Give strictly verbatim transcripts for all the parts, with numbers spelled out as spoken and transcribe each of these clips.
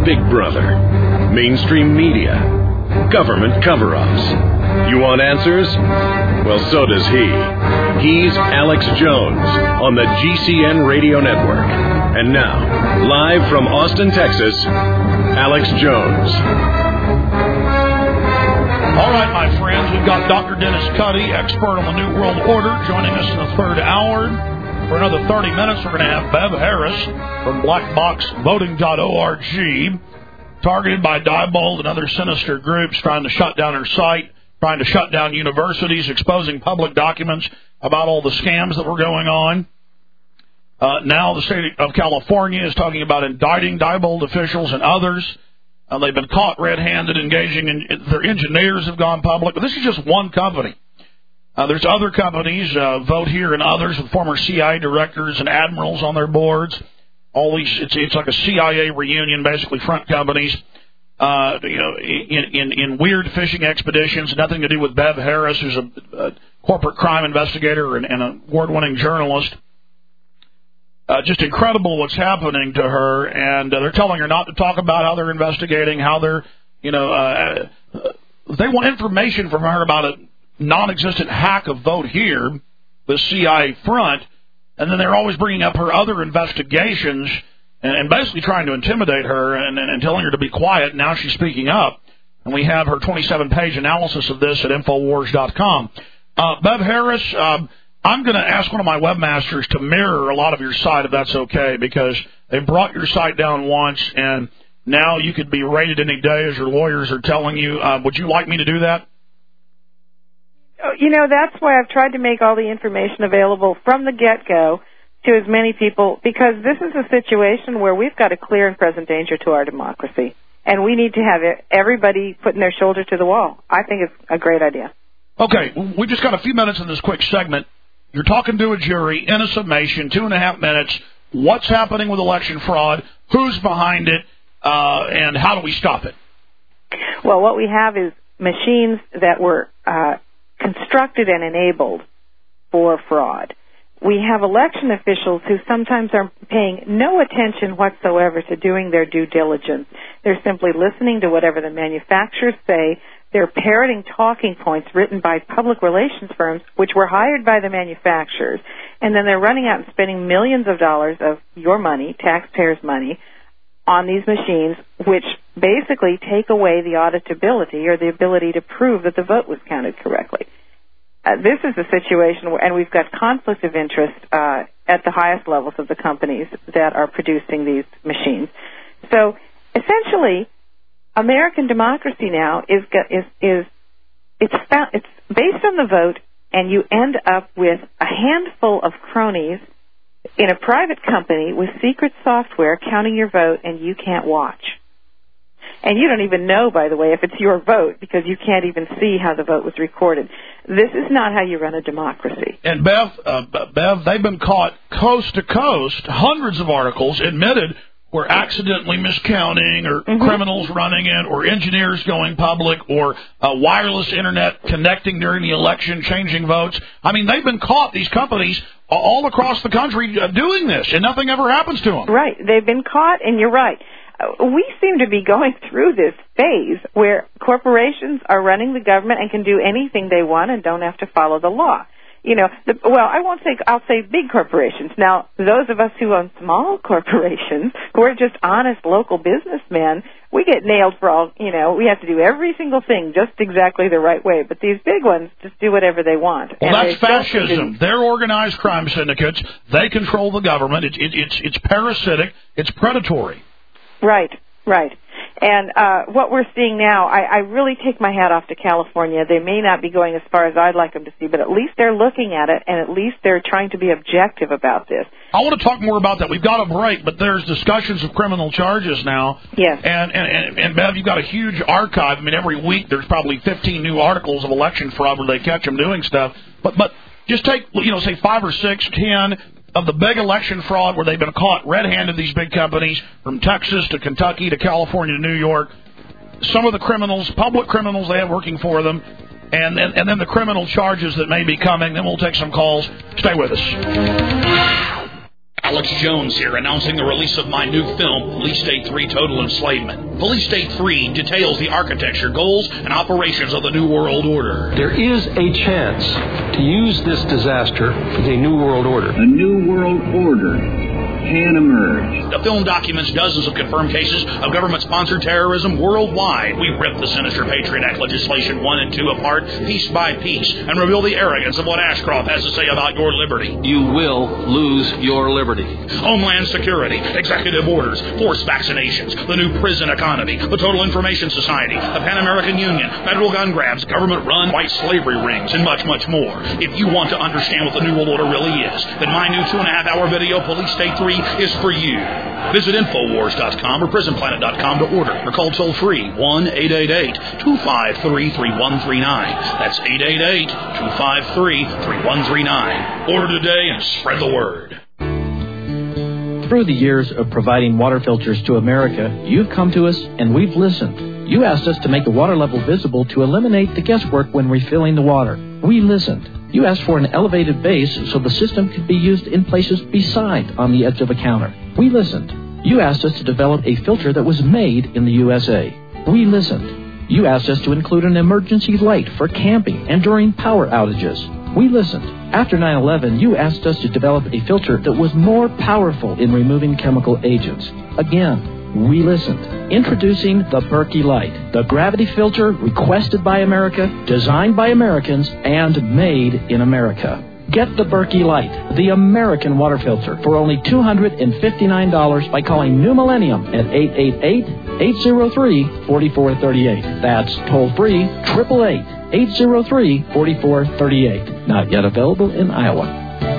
Big Brother, mainstream media, government cover-ups. You want answers? Well, so does he. He's Alex Jones on the G C N Radio Network. And now, live from Austin, Texas, Alex Jones. All right, my friends, we've got Doctor Dennis Cuddy, expert on the New World Order, joining us in the third hour. For another thirty minutes, we're going to have Bev Harris from black box voting dot org, targeted by Diebold and other sinister groups trying to shut down her site, trying to shut down universities, exposing public documents about all the scams that were going on. Uh, now the state of California is talking about indicting Diebold officials and others. Uh, they've been caught red-handed engaging in, their engineers have gone public. But this is just one company. Uh, there's other companies, uh, Vote Here and others, with former C I A directors and admirals on their boards. All these, it's, it's like a C I A reunion, basically front companies, uh, you know, in, in, in weird fishing expeditions, nothing to do with Bev Harris, who's a, a corporate crime investigator and, and an award-winning journalist. Uh, just incredible what's happening to her, and uh, they're telling her not to talk about how they're investigating, how they're, you know, uh, they want information from her about a non-existent hack of Vote Here, the C I A front, and then they're always bringing up her other investigations and, and basically trying to intimidate her and, and, and telling her to be quiet. Now she's speaking up, and we have her twenty-seven page analysis of this at Infowars dot com. Uh, Bev Harris, um, I'm going to ask one of my webmasters to mirror a lot of your site, if that's okay, because they brought your site down once, and now you could be raided any day, as your lawyers are telling you. Uh, would you like me to do that? You know, that's why I've tried to make all the information available from the get-go to as many people, because this is a situation where we've got a clear and present danger to our democracy, and we need to have everybody putting their shoulder to the wall. I think it's a great idea. Okay, we just got a few minutes in this quick segment. You're talking to a jury in a summation, two and a half minutes. What's happening with election fraud? Who's behind it? Uh, and how do we stop it? Well, what we have is machines that were uh, constructed and enabled for fraud. We have election officials who sometimes are paying no attention whatsoever to doing their due diligence. They're simply listening to whatever the manufacturers say. They're parroting talking points written by public relations firms, which were hired by the manufacturers, and then they're running out and spending millions of dollars of your money, taxpayers' money, on these machines, which basically take away the auditability or the ability to prove that the vote was counted correctly. Uh, this is a situation where, and we've got conflict of interest uh, at the highest levels of the companies that are producing these machines. So essentially, American democracy now is is is it's found, it's based on the vote, and you end up with a handful of cronies in a private company with secret software counting your vote, and you can't watch. And you don't even know, by the way, if it's your vote, because you can't even see how the vote was recorded. This is not how you run a democracy. And Bev, uh, Bev, they've been caught coast to coast. Hundreds of articles admitted were accidentally miscounting, or mm-hmm. criminals running it, or engineers going public, or uh, wireless internet connecting during the election, changing votes. I mean, they've been caught, these companies, all across the country uh, doing this, and nothing ever happens to them. Right. They've been caught, and you're right. Uh, we seem to be going through this phase where corporations are running the government and can do anything they want and don't have to follow the law. You know, the, well, I won't say, I'll say big corporations. Now, those of us who own small corporations, who are just honest local businessmen, we get nailed for all, you know, we have to do every single thing just exactly the right way. But these big ones just do whatever they want. Well, that's fascism. They're organized crime syndicates. They control the government. It, it, it's, it's parasitic. It's predatory. Right, right. And uh, what we're seeing now, I, I really take my hat off to California. They may not be going as far as I'd like them to see, but at least they're looking at it, and at least they're trying to be objective about this. I want to talk more about that. We've got a break, but there's discussions of criminal charges now. Yes. And, and, and, and Bev, you've got a huge archive. I mean, every week there's probably fifteen new articles of election fraud where they catch them doing stuff. But, but just take, you know, say five or six, ten of the big election fraud where they've been caught red-handed, these big companies, from Texas to Kentucky to California to New York. Some of the criminals, public criminals they have working for them, and, and, and then the criminal charges that may be coming. Then we'll take some calls. Stay with us. Alex Jones here, announcing the release of my new film, Police State three Total Enslavement. Police State three details the architecture, goals, and operations of the New World Order. There is a chance to use this disaster for the New World Order. A New World Order can emerge. The film documents dozens of confirmed cases of government-sponsored terrorism worldwide. We rip the sinister Patriot Act legislation one and two apart, piece by piece, and reveal the arrogance of what Ashcroft has to say about your liberty. You will lose your liberty. Homeland Security, executive orders, forced vaccinations, the new prison economy, the Total Information Society, the Pan American Union, federal gun grabs, government-run white slavery rings, and much, much more. If you want to understand what the New World Order really is, then my new two-and-a-half-hour video, Police State three, is for you. Visit Infowars dot com or Prison Planet dot com to order, or call toll-free one eight eight eight, two five three, three one three nine. That's eight eight eight, two five three, three one three nine. Order today and spread the word. Through the years of providing water filters to America, you've come to us and we've listened. You asked us to make the water level visible to eliminate the guesswork when refilling the water. We listened. You asked for an elevated base so the system could be used in places beside on the edge of a counter. We listened. You asked us to develop a filter that was made in the U S A. We listened. You asked us to include an emergency light for camping and during power outages. We listened. After nine eleven, you asked us to develop a filter that was more powerful in removing chemical agents. Again, we listened. Introducing the Berkey Light, the gravity filter requested by America, designed by Americans, and made in America. Get the Berkey Light, the American water filter, for only two hundred fifty-nine dollars by calling New Millennium at eight eight eight, eight zero three, four four three eight. That's toll-free, eight eight eight, eight zero three, four four three eight. Not yet available in Iowa.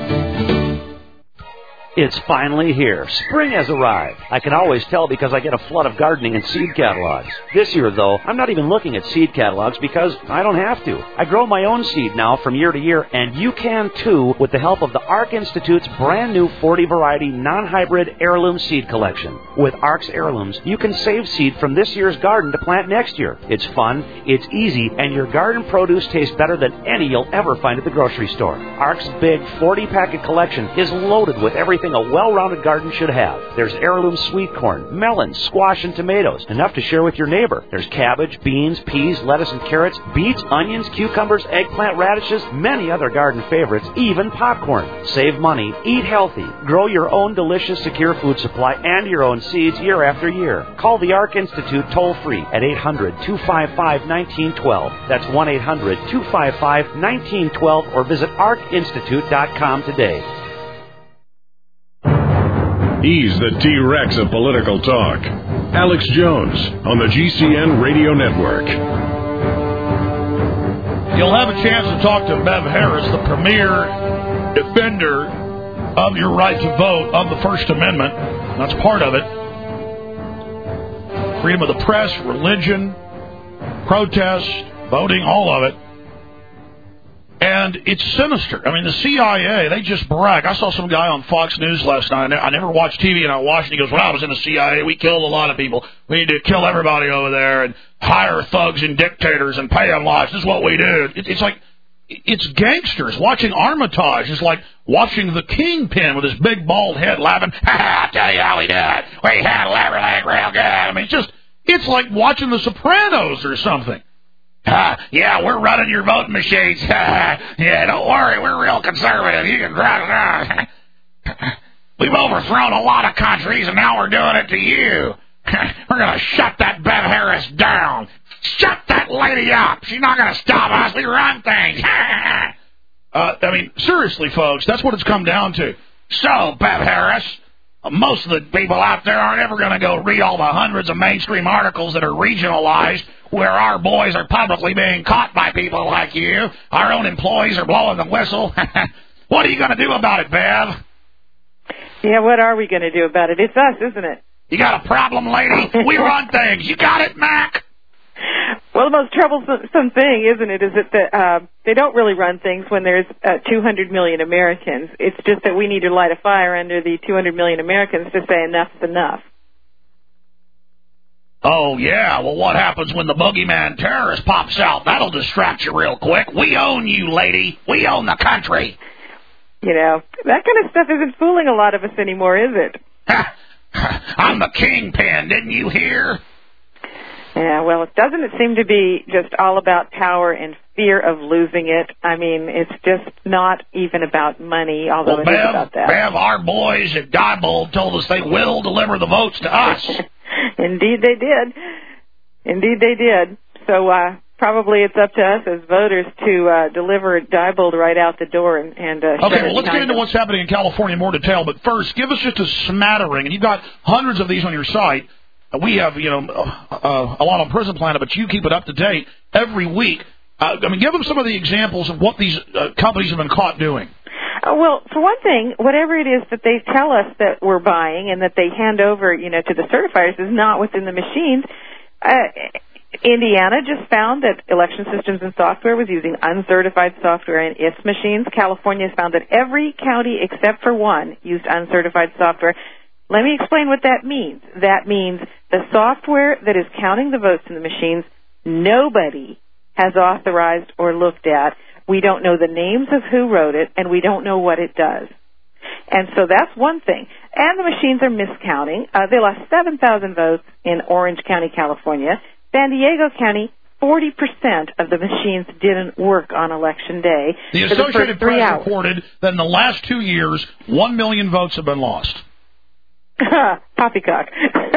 It's finally here. Spring has arrived. I can always tell because I get a flood of gardening and seed catalogs. This year, though, I'm not even looking at seed catalogs because I don't have to. I grow my own seed now from year to year, and you can too with the help of the ARC Institute's brand new forty variety non-hybrid heirloom seed collection. With ARC's heirlooms, you can save seed from this year's garden to plant next year. It's fun, it's easy, and your garden produce tastes better than any you'll ever find at the grocery store. ARC's big forty packet collection is loaded with everything a well-rounded garden should have. There's heirloom sweet corn, melons, squash, and tomatoes, enough to share with your neighbor. There's cabbage, beans, peas, lettuce, and carrots, beets, onions, cucumbers, eggplant, radishes, many other garden favorites, even popcorn. Save money, eat healthy, grow your own delicious, secure food supply and your own seeds year after year. Call the ARC Institute toll-free at eight hundred, two five five, one nine one two. That's one eight hundred, two five five, one nine one two, or visit arc institute dot com today. He's the T-Rex of political talk. Alex Jones on the G C N Radio Network. You'll have a chance to talk to Bev Harris, the premier defender of your right to vote, of the First Amendment. That's part of it. Freedom of the press, religion, protest, voting, all of it. And it's sinister. I mean, the C I A, they just brag. I saw some guy on Fox News last night. I never watched T V, and I watched, and he goes, well, I was in the C I A. We killed a lot of people. We need to kill everybody over there and hire thugs and dictators and pay them lots. This is what we do. It's like, it's gangsters. Watching Armitage is like watching the Kingpin with his big bald head laughing. Ha ha, I'll tell you how we did it. We handle everything real good. I mean, it's just, it's like watching The Sopranos or something. Uh, yeah, we're running your voting machines. Yeah, don't worry, we're real conservative. You can drive it out. We've overthrown a lot of countries, and now we're doing it to you. We're going to shut that Bev Harris down. Shut that lady up. She's not going to stop us. We run things. uh, I mean, seriously, folks, that's what it's come down to. So, Bev Harris, most of the people out there aren't ever going to go read all the hundreds of mainstream articles that are regionalized where our boys are publicly being caught by people like you. Our own employees are blowing the whistle. What are you going to do about it, Bev? Yeah, what are we going to do about it? It's us, isn't it? You got a problem, lady? We run things. You got it, Mac? Well, the most troublesome thing, isn't it, is that the, uh, they don't really run things when there's uh, two hundred million Americans. It's just that we need to light a fire under the two hundred million Americans to say enough's enough. Oh, yeah. Well, what happens when the boogeyman terrorist pops out? That'll distract you real quick. We own you, lady. We own the country. You know, that kind of stuff isn't fooling a lot of us anymore, is it? I'm the kingpin, didn't you hear? Yeah, well, it doesn't it seem to be just all about power and fear of losing it? I mean, it's just not even about money, although well, it Bev, is about that. Bev, our boys at Diebold told us they will deliver the votes to us. Indeed they did. Indeed they did. So uh, probably it's up to us as voters to uh, deliver Diebold right out the door. and, and uh, Okay, well, let's get into them. what's happening in California in more detail. But first, give us just a smattering, and you've got hundreds of these on your site. We have, you know, uh, a lot on Prison Planet, but you keep it up to date every week. Uh, I mean, give them some of the examples of what these uh, companies have been caught doing. Uh, well, for one thing, whatever it is that they tell us that we're buying and that they hand over, you know, to the certifiers is not within the machines. Uh, Indiana just found that Election Systems and Software was using uncertified software in its machines. California has found that every county except for one used uncertified software. Let me explain what that means. That means the software that is counting the votes in the machines, nobody has authorized or looked at. We don't know the names of who wrote it, and we don't know what it does. And so that's one thing. And the machines are miscounting. Uh, they lost seven thousand votes in Orange County, California. San Diego County, forty percent of the machines didn't work on Election Day. The Associated Press reported that in the last two years, one million votes have been lost. Poppycock.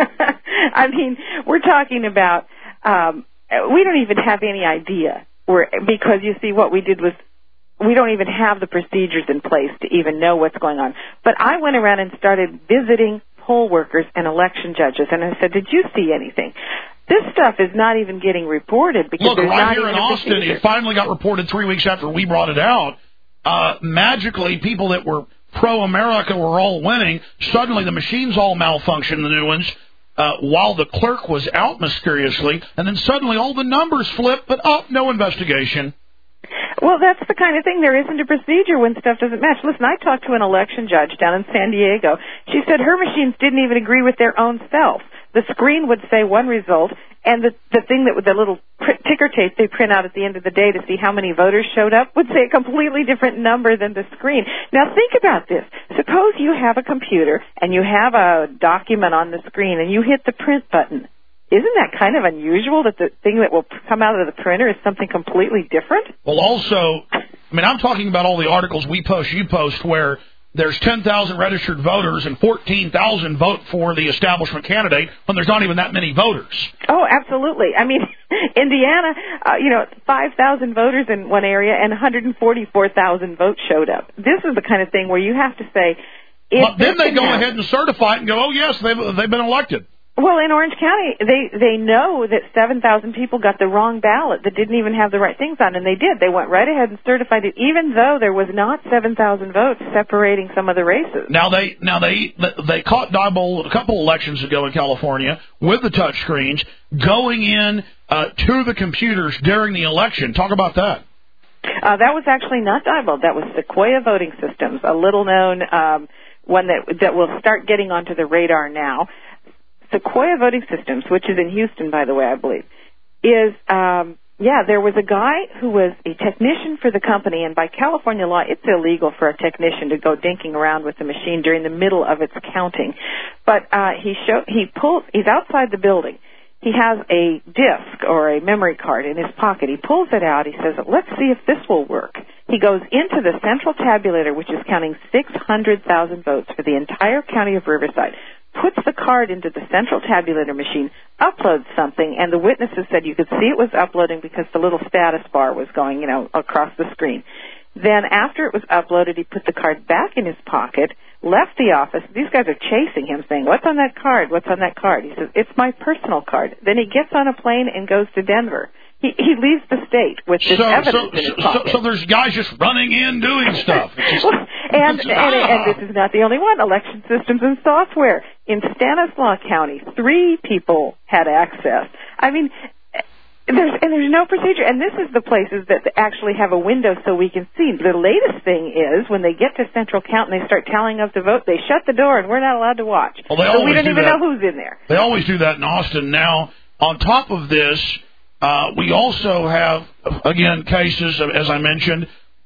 I mean, we're talking about, um, we don't even have any idea. We're, because, you see, what we did was we don't even have the procedures in place to even know what's going on. But I went around and started visiting poll workers and election judges, and I said, did you see anything? This stuff is not even getting reported because Look, there's right not here even in a Austin, procedure. it finally got reported three weeks after we brought it out. Uh, magically, people that were pro-America were all winning. Suddenly, the machines all malfunctioned, the new ones, uh, while the clerk was out mysteriously. And then suddenly, all the numbers flipped, but oh, no investigation. Well, that's the kind of thing. There isn't a procedure when stuff doesn't match. Listen, I talked to an election judge down in San Diego. She said her machines didn't even agree with their own self. The screen would say one result, and the the thing that with the little ticker tape they print out at the end of the day to see how many voters showed up would say a completely different number than the screen. Now think about this. Suppose you have a computer and you have a document on the screen and you hit the print button. Isn't that kind of unusual that the thing that will come out of the printer is something completely different? Well, also, I mean, I'm talking about all the articles we post, you post, where there's ten thousand registered voters and fourteen thousand vote for the establishment candidate when there's not even that many voters. Oh, absolutely. I mean, Indiana, uh, you know, five thousand voters in one area and one hundred forty-four thousand votes showed up. This is the kind of thing where you have to say... But then they go ahead and certify it and go, oh, yes, they've, they've been elected. Well, in Orange County, they they know that seven thousand people got the wrong ballot that didn't even have the right things on, and they did. They went right ahead and certified it, even though there was not seven thousand votes separating some of the races. Now they now they they caught Diebold a couple elections ago in California with the touch screens going in uh, to the computers during the election. Talk about that. Uh, that was actually not Diebold. That was Sequoia Voting Systems, a little-known um, one that that will start getting onto the radar now. Sequoia Voting Systems, which is in Houston, by the way, I believe, is, um, yeah, there was a guy who was a technician for the company, and by California law, it's illegal for a technician to go dinking around with the machine during the middle of its counting. But uh, he show, he pulls, he's outside the building. He has a disk or a memory card in his pocket. He pulls it out. He says, let's see if this will work. He goes into the central tabulator, which is counting six hundred thousand votes for the entire county of Riverside, puts the card into the central tabulator machine, uploads something, and the witnesses said you could see it was uploading because the little status bar was going, you know, across the screen. Then after it was uploaded, he put the card back in his pocket, left the office. These guys are chasing him, saying, what's on that card? What's on that card? He says, it's my personal card. Then he gets on a plane and goes to Denver. He, he leaves the state with this so, evidence so, in his so, pocket. so there's guys just running in doing stuff. Just, well, and, just, and, ah. and this is not the only one. Election Systems and Software. In Stanislaus County, three people had access. I mean, there's, and there's no procedure. And this is the places that actually have a window so we can see. The latest thing is when they get to Central Count and they start tallying up the vote, they shut the door and we're not allowed to watch. Well, they so always we don't do even that. know who's in there. They always do that in Austin. Now, on top of this, Uh, we also have, again, cases, as I mentioned,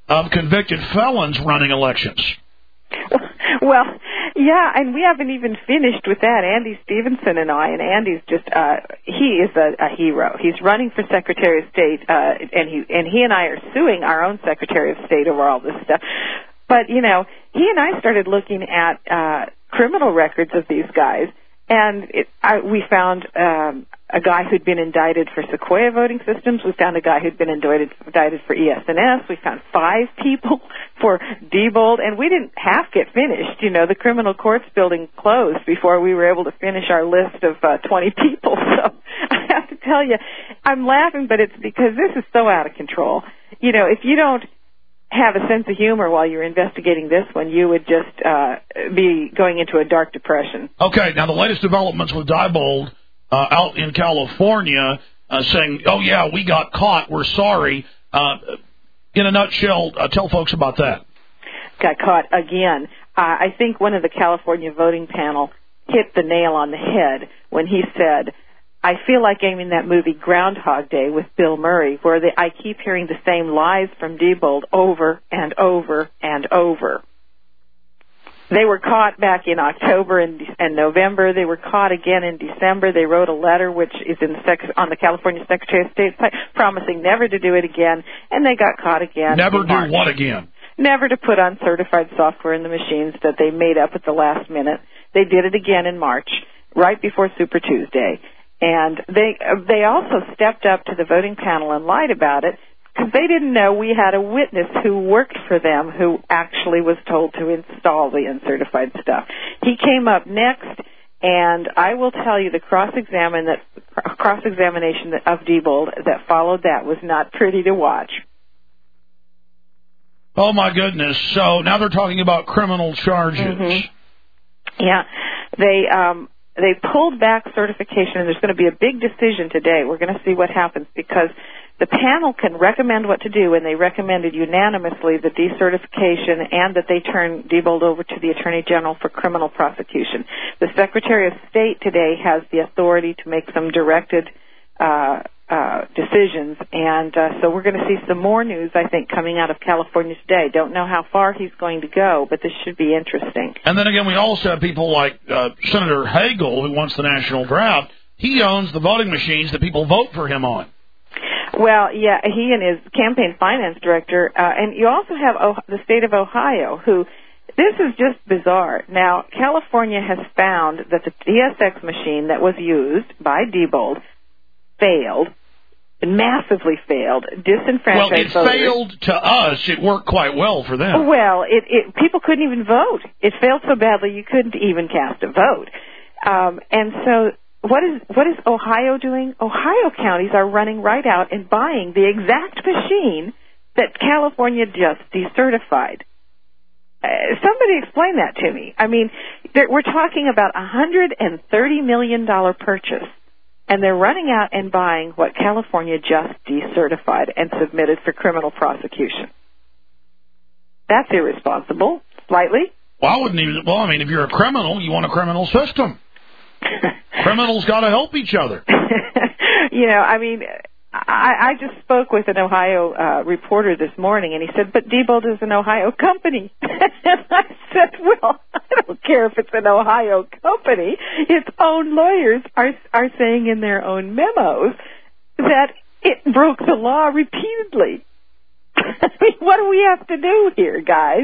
of convicted felons running elections. Well, yeah, and we haven't even finished with that. Andy Stevenson and I, and Andy's just, uh, he is a, a hero. He's running for Secretary of State, uh, and he, and he and I are suing our own Secretary of State over all this stuff. But, you know, he and I started looking at, uh, criminal records of these guys, and it, I, we found, um, a guy who'd been indicted for Sequoia voting systems. We found a guy who'd been indicted, indicted for E S N S. We found five people for Diebold, and we didn't half get finished. You know, the criminal courts building closed before we were able to finish our list of uh, twenty people. So I have to tell you, I'm laughing, but it's because this is so out of control. You know, if you don't have a sense of humor while you're investigating this one, you would just uh, be going into a dark depression. Okay, now the latest developments with Diebold uh, out in California uh, saying, oh, yeah, we got caught, we're sorry. Uh, in a nutshell, uh, tell folks about that. Got caught again. Uh, I think one of the California voting panel hit the nail on the head when he said, I feel like I'm in that movie Groundhog Day with Bill Murray, where they, I keep hearing the same lies from Diebold over and over and over. They were caught back in October and, and November. They were caught again in December. They wrote a letter, which is in the sec- on the California Secretary of State site, promising never to do it again, and they got caught again. Never do what again? Never to put on certified software in the machines that they made up at the last minute. They did it again in March, right before Super Tuesday. And they they also stepped up to the voting panel and lied about it because they didn't know we had a witness who worked for them who actually was told to install the uncertified stuff. He came up next, and I will tell you the cross-examine that, cross-examination of Diebold that followed that was not pretty to watch. Oh, my goodness. So now they're talking about criminal charges. Mm-hmm. Yeah. They... um They pulled back certification, and there's going to be a big decision today. We're going to see what happens because the panel can recommend what to do, and they recommended unanimously the decertification and that they turn Diebold over to the Attorney General for criminal prosecution. The Secretary of State today has the authority to make some directed uh, uh, decisions, and uh, so we're going to see some more news, I think, coming out of California today. Don't know how far he's going to go, but this should be interesting. And then again, we also have people like uh, Senator Hagel, who wants the national draft. He owns the voting machines that people vote for him on. Well, yeah, he and his campaign finance director, uh, and you also have oh- the state of Ohio, who, this is just bizarre. Now, California has found that the D S X machine that was used by Diebold failed, massively failed, disenfranchised Well, it voters. failed to us. It worked quite well for them. Well, it, it people couldn't even vote. It failed so badly you couldn't even cast a vote. Um, and so what is what is Ohio doing? Ohio counties are running right out and buying the exact machine that California just decertified. Uh, somebody explain that to me. I mean, we're talking about a one hundred thirty million dollars purchase. And they're running out and buying what California just decertified and submitted for criminal prosecution. That's irresponsible, slightly. Well, I wouldn't even, well, I mean, if you're a criminal, you want a criminal system. Criminals got to help each other. You know, I mean, I, I just spoke with an Ohio uh, reporter this morning, and he said, but Diebold is an Ohio company. And I said, well, I don't care if it's an Ohio company. Its own lawyers are are saying in their own memos that it broke the law repeatedly. I mean, what do we have to do here, guys?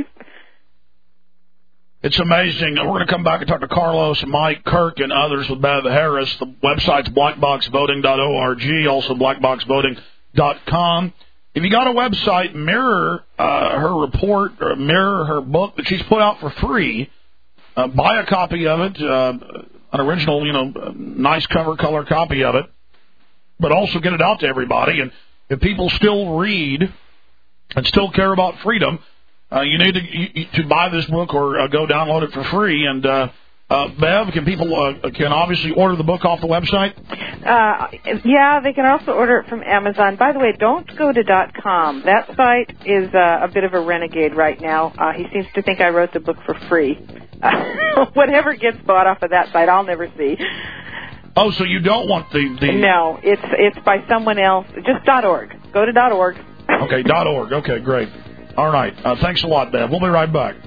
It's amazing. We're going to come back and talk to Carlos, Mike, Kirk, and others with Bev Harris. The website's black box voting dot org, also black box voting dot com. If you got a website, mirror uh, her report or mirror her book that she's put out for free. Uh, buy a copy of it, uh, an original, you know, nice cover color copy of it, but also get it out to everybody. And if people still read and still care about freedom, Uh, you need to you, to buy this book or uh, go download it for free. And uh, uh, Bev, can people uh, can obviously order the book off the website? Uh, yeah, they can also order it from Amazon. By the way, don't go to .com. That site is uh, a bit of a renegade right now. Uh, he seems to think I wrote the book for free. Uh, whatever gets bought off of that site, I'll never see. Oh, so you don't want the, the... No, it's it's by someone else. Just .org. Go to .org. Okay, .org. Okay, great. All right. Uh, thanks a lot, Bev. We'll be right back.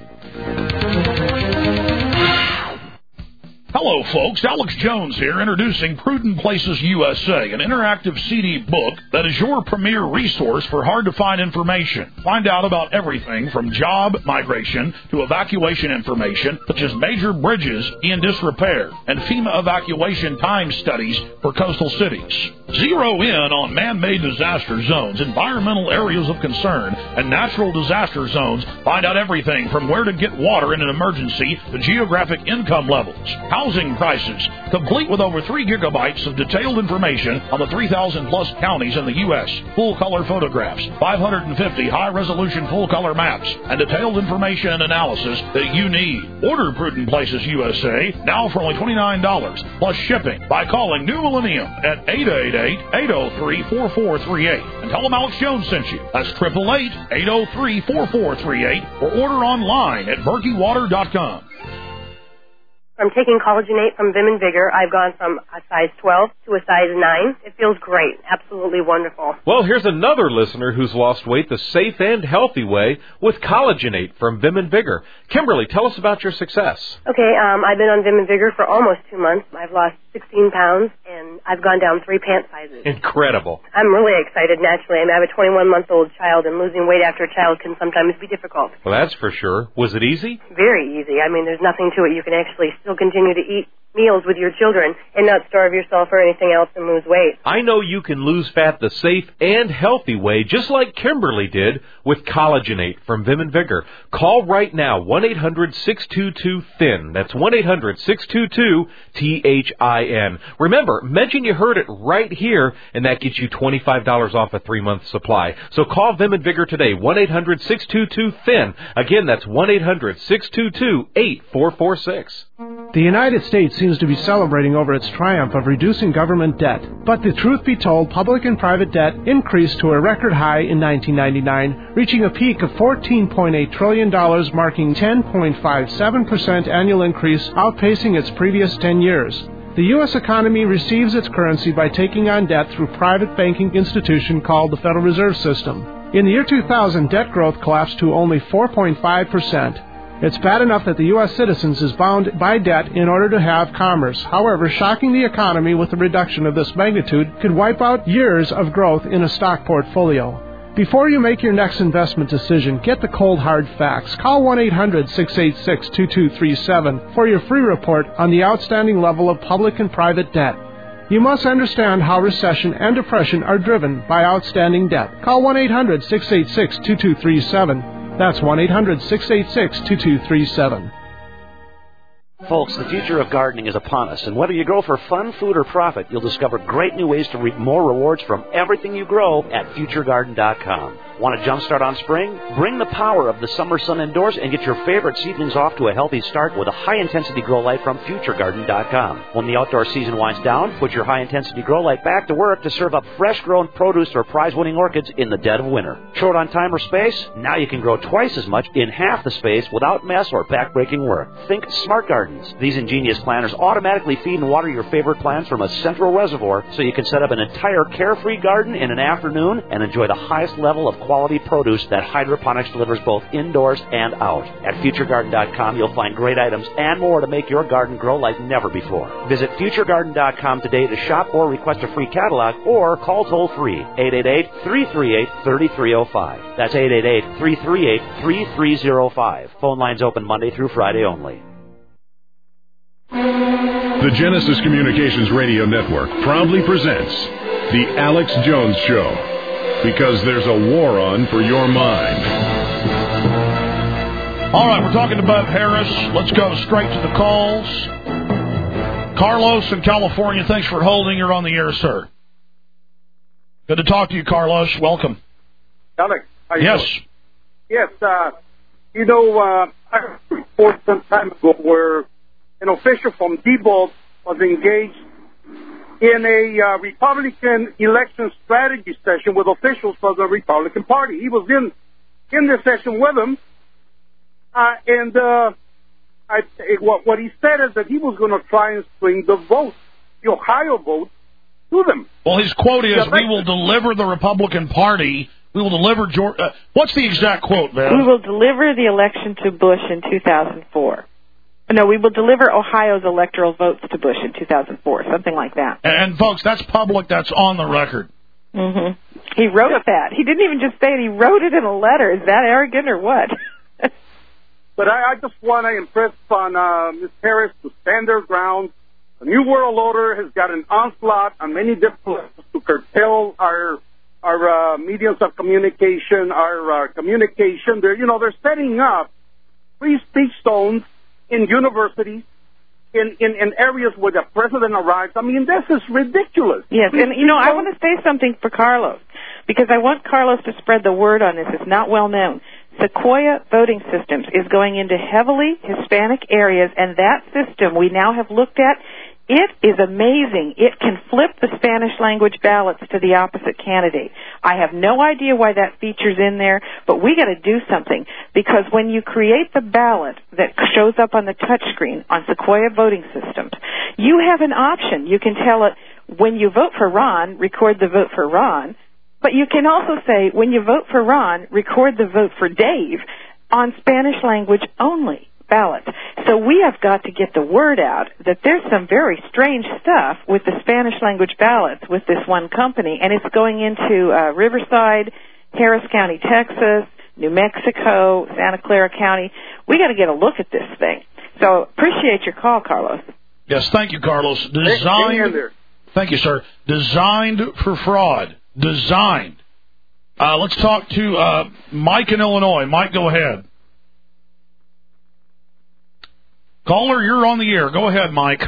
Hello, folks. Alex Jones here, introducing Prudent Places U S A, an interactive C D book that is your premier resource for hard-to-find information. Find out about everything from job migration to evacuation information, such as major bridges in disrepair and FEMA evacuation time studies for coastal cities. Zero in on man-made disaster zones, environmental areas of concern, and natural disaster zones. Find out everything from where to get water in an emergency to geographic income levels, housing prices, complete with over three gigabytes of detailed information on the three thousand plus counties in the U S, full-color photographs, five hundred fifty high-resolution full-color maps, and detailed information and analysis that you need. Order Prudent Places U S A now for only twenty-nine dollars plus shipping by calling New Millennium at eight eight eight, eight oh three, four four three eight and tell them Alex Jones sent you. That's eight eight eight, eight oh three, four four three eight or order online at berkey water dot com. I'm taking Collagen eight from Vim and Vigor. I've gone from a size twelve to a size nine. It feels great. Absolutely wonderful. Well, here's another listener who's lost weight the safe and healthy way with Collagen eight from Vim and Vigor. Kimberly, tell us about your success. Okay, um, I've been on Vim and Vigor for almost two months. I've lost sixteen pounds, and I've gone down three pant sizes. Incredible. I'm really excited, naturally. I mean, I have a twenty-one-month-old child, and losing weight after a child can sometimes be difficult. Well, that's for sure. Was it easy? Very easy. I mean, there's nothing to it. You can actually still continue to eat meals with your children and not starve yourself or anything else and lose weight. I know you can lose fat the safe and healthy way, just like Kimberly did with Collagen eight from Vim and Vigor. Call right now, one eight hundred, six two two, thin. That's one eight hundred, six two two, T H I N. Remember, mention you heard it right here, and that gets you twenty-five dollars off a three-month supply. So call Vim and Vigor today, one eight hundred, six two two, thin. Again, that's one eight hundred, six two two, eight four four six. The United States seems to be celebrating over its triumph of reducing government debt. But the truth be told, public and private debt increased to a record high in nineteen ninety-nine, reaching a peak of fourteen point eight trillion dollars, marking ten point five seven percent annual increase, outpacing its previous ten years. The U S economy receives its currency by taking on debt through a private banking institution called the Federal Reserve System. In the year two thousand, debt growth collapsed to only four point five percent. It's bad enough that the U S citizens is bound by debt in order to have commerce. However, shocking the economy with a reduction of this magnitude could wipe out years of growth in a stock portfolio. Before you make your next investment decision, get the cold hard facts. Call one eight hundred, six eight six, two two three seven for your free report on the outstanding level of public and private debt. You must understand how recession and depression are driven by outstanding debt. Call one eight hundred, six eight six, two two three seven. That's one eight hundred, six eight six, two two three seven. Folks, the future of gardening is upon us, and whether you grow for fun, food, or profit, you'll discover great new ways to reap more rewards from everything you grow at future garden dot com. Want a jump start on spring? Bring the power of the summer sun indoors and get your favorite seedlings off to a healthy start with a high-intensity grow light from future garden dot com. When the outdoor season winds down, put your high-intensity grow light back to work to serve up fresh-grown produce or prize-winning orchids in the dead of winter. Short on time or space? Now you can grow twice as much in half the space without mess or back-breaking work. Think Smart Gardens. These ingenious planters automatically feed and water your favorite plants from a central reservoir, so you can set up an entire carefree garden in an afternoon and enjoy the highest level of quality produce that hydroponics delivers both indoors and out. At future garden dot com, you'll find great items and more to make your garden grow like never before. Visit future garden dot com today to shop or request a free catalog, or call toll-free eight eight eight, three three eight, three three zero five. That's eight eight eight, three three eight, three three zero five. Phone lines open Monday through Friday only. The Genesis Communications Radio Network proudly presents The Alex Jones Show, because there's a war on for your mind. All right, we're talking to Bev Harris. Let's go straight to the calls. Carlos in California, thanks for holding. You're on the air, sir. Good to talk to you, Carlos. Welcome. Alex, how you yes. doing? Yes. Uh, you know, uh, I heard a report some time ago where an official from Diebold was engaged in a uh, Republican election strategy session with officials for the Republican Party. He was in in the session with them, uh, and uh, I, what, what he said is that he was going to try and swing the vote, the Ohio vote, to them. Well, his quote is, we will deliver the Republican Party We will deliver Georgia. Uh, what's the exact quote, Bev? We will deliver the election to Bush in two thousand four. No, we will deliver Ohio's electoral votes to Bush in two thousand four, something like that. And, and folks, that's public. That's on the record. Mm-hmm. He wrote that. He didn't even just say it. He wrote it in a letter. Is that arrogant or what? But I, I just want to impress on uh, Miz Harris to stand their ground. The New World Order has got an onslaught on many different levels to curtail our our uh, mediums of communication, our uh, communication. They're, you know, they're setting up free speech zones in universities, in, in, in areas where the president arrives. I mean, this is ridiculous. Yes, and, you know, I want to say something for Carlos, because I want Carlos to spread the word on this. It's not well known. Sequoia Voting Systems is going into heavily Hispanic areas, and that system we now have looked at. It is amazing. It can flip the Spanish language ballots to the opposite candidate. I have no idea why that feature's in there, but we got to do something, because when you create the ballot that shows up on the touchscreen on Sequoia Voting Systems, you have an option. You can tell it, when you vote for Ron, record the vote for Ron, but you can also say, when you vote for Ron, record the vote for Dave on Spanish language only ballot. So we have got to get the word out that there's some very strange stuff with the Spanish language ballots with this one company, and it's going into uh, Riverside, Harris County, Texas, New Mexico, Santa Clara County. We got to get a look at this thing. So appreciate your call, Carlos. Yes, thank you, Carlos. Designed. Thank you, sir. Designed for fraud. Designed. Uh, let's talk to uh, Mike in Illinois. Mike, go ahead. Caller, you're on the air. Go ahead, Mike.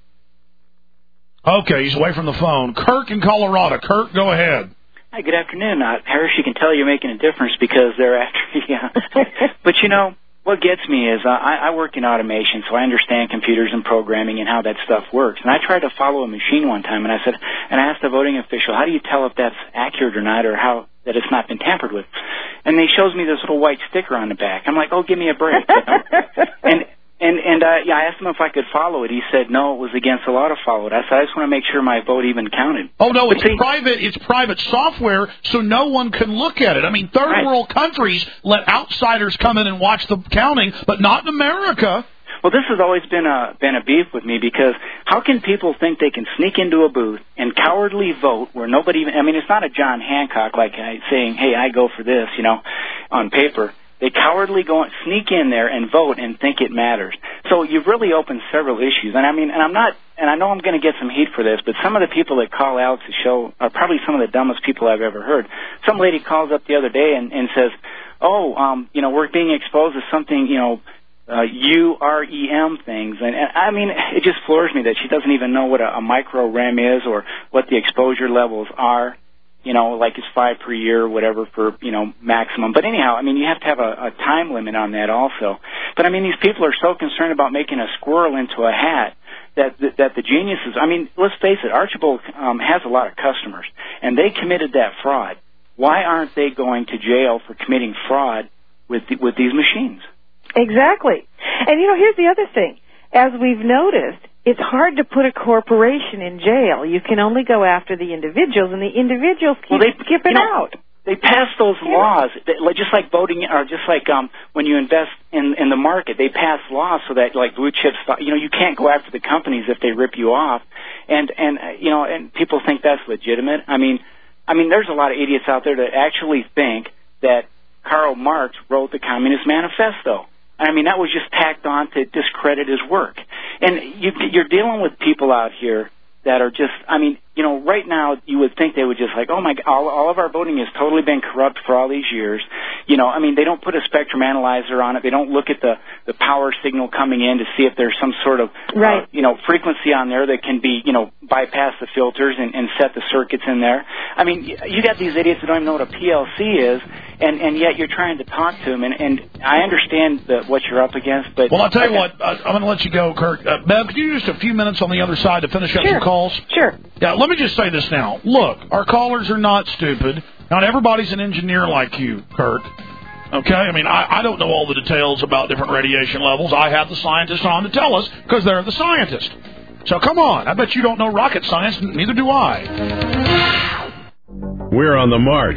Okay, he's away from the phone. Kirk in Colorado. Kirk, go ahead. Hi, good afternoon. Uh, Harris, you can tell you're making a difference because they're after you. But, you know, what gets me is uh, I, I work in automation, so I understand computers and programming and how that stuff works. And I tried to follow a machine one time, and I said, and I asked the voting official, how do you tell if that's accurate or not, or how that it's not been tampered with? And he shows me this little white sticker on the back. I'm like, oh, give me a break. You know? and and and uh, yeah, I asked him if I could follow it. He said no, it was against the law to follow it. I said I just want to make sure my vote even counted. Oh no, it's see, private. It's private software, so no one can look at it. I mean, third right. world countries let outsiders come in and watch the counting, but not in America. Well, this has always been a been a beef with me, because how can people think they can sneak into a booth and cowardly vote where nobody even, I mean, it's not a John Hancock like saying, hey, I go for this, you know, on paper. They cowardly go and sneak in there and vote and think it matters. So you've really opened several issues. And I mean, and I'm not, and I know I'm going to get some heat for this, but some of the people that call Alex's show are probably some of the dumbest people I've ever heard. Some lady calls up the other day and, and says, oh, um, you know, we're being exposed to something, you know, uh, U R E M things. And, and I mean, it just floors me that she doesn't even know what a, a micro R E M is or what the exposure levels are. You know, like it's five per year or whatever for, you know, maximum. But anyhow, I mean, you have to have a, a time limit on that also. But, I mean, these people are so concerned about making a squirrel into a hat that that, that the geniuses, I mean, let's face it, Archibald um, has a lot of customers, and they committed that fraud. Why aren't they going to jail for committing fraud with the, with these machines? Exactly. And, you know, here's the other thing. As we've noticed, it's hard to put a corporation in jail. You can only go after the individuals, and the individuals keep well, they, skipping you know, out. They pass those yeah. laws, just like voting, or just like um, when you invest in, in the market. They pass laws so that, like blue chip stock, you know, you can't go after the companies if they rip you off, and and uh, you know, and people think that's legitimate. I mean, I mean, there's a lot of idiots out there that actually think that Karl Marx wrote the Communist Manifesto. I mean, that was just tacked on to discredit his work. And you, you're dealing with people out here that are just, I mean, you know, right now you would think they would just like, oh, my God, all, all of our voting has totally been corrupt for all these years. You know, I mean, they don't put a spectrum analyzer on it. They don't look at the, the power signal coming in to see if there's some sort of, right. uh, you know, frequency on there that can be, you know, bypass the filters and, and set the circuits in there. I mean, you got these idiots that don't even know what a P L C is, and, and yet you're trying to talk to them. And, and I understand the, what you're up against, but... Well, I'll tell you what, uh, I'm going to let you go, Kirk. Uh, Bev, can you do just a few minutes on the other side to finish up sure. some calls? Sure. Yeah, let me just say this now. Look, our callers are not stupid. Not everybody's an engineer like you, Kirk. Okay? I mean, I, I don't know all the details about different radiation levels. I have the scientists on to tell us because they're the scientists. So come on. I bet you don't know rocket science. Neither do I. We're on the march.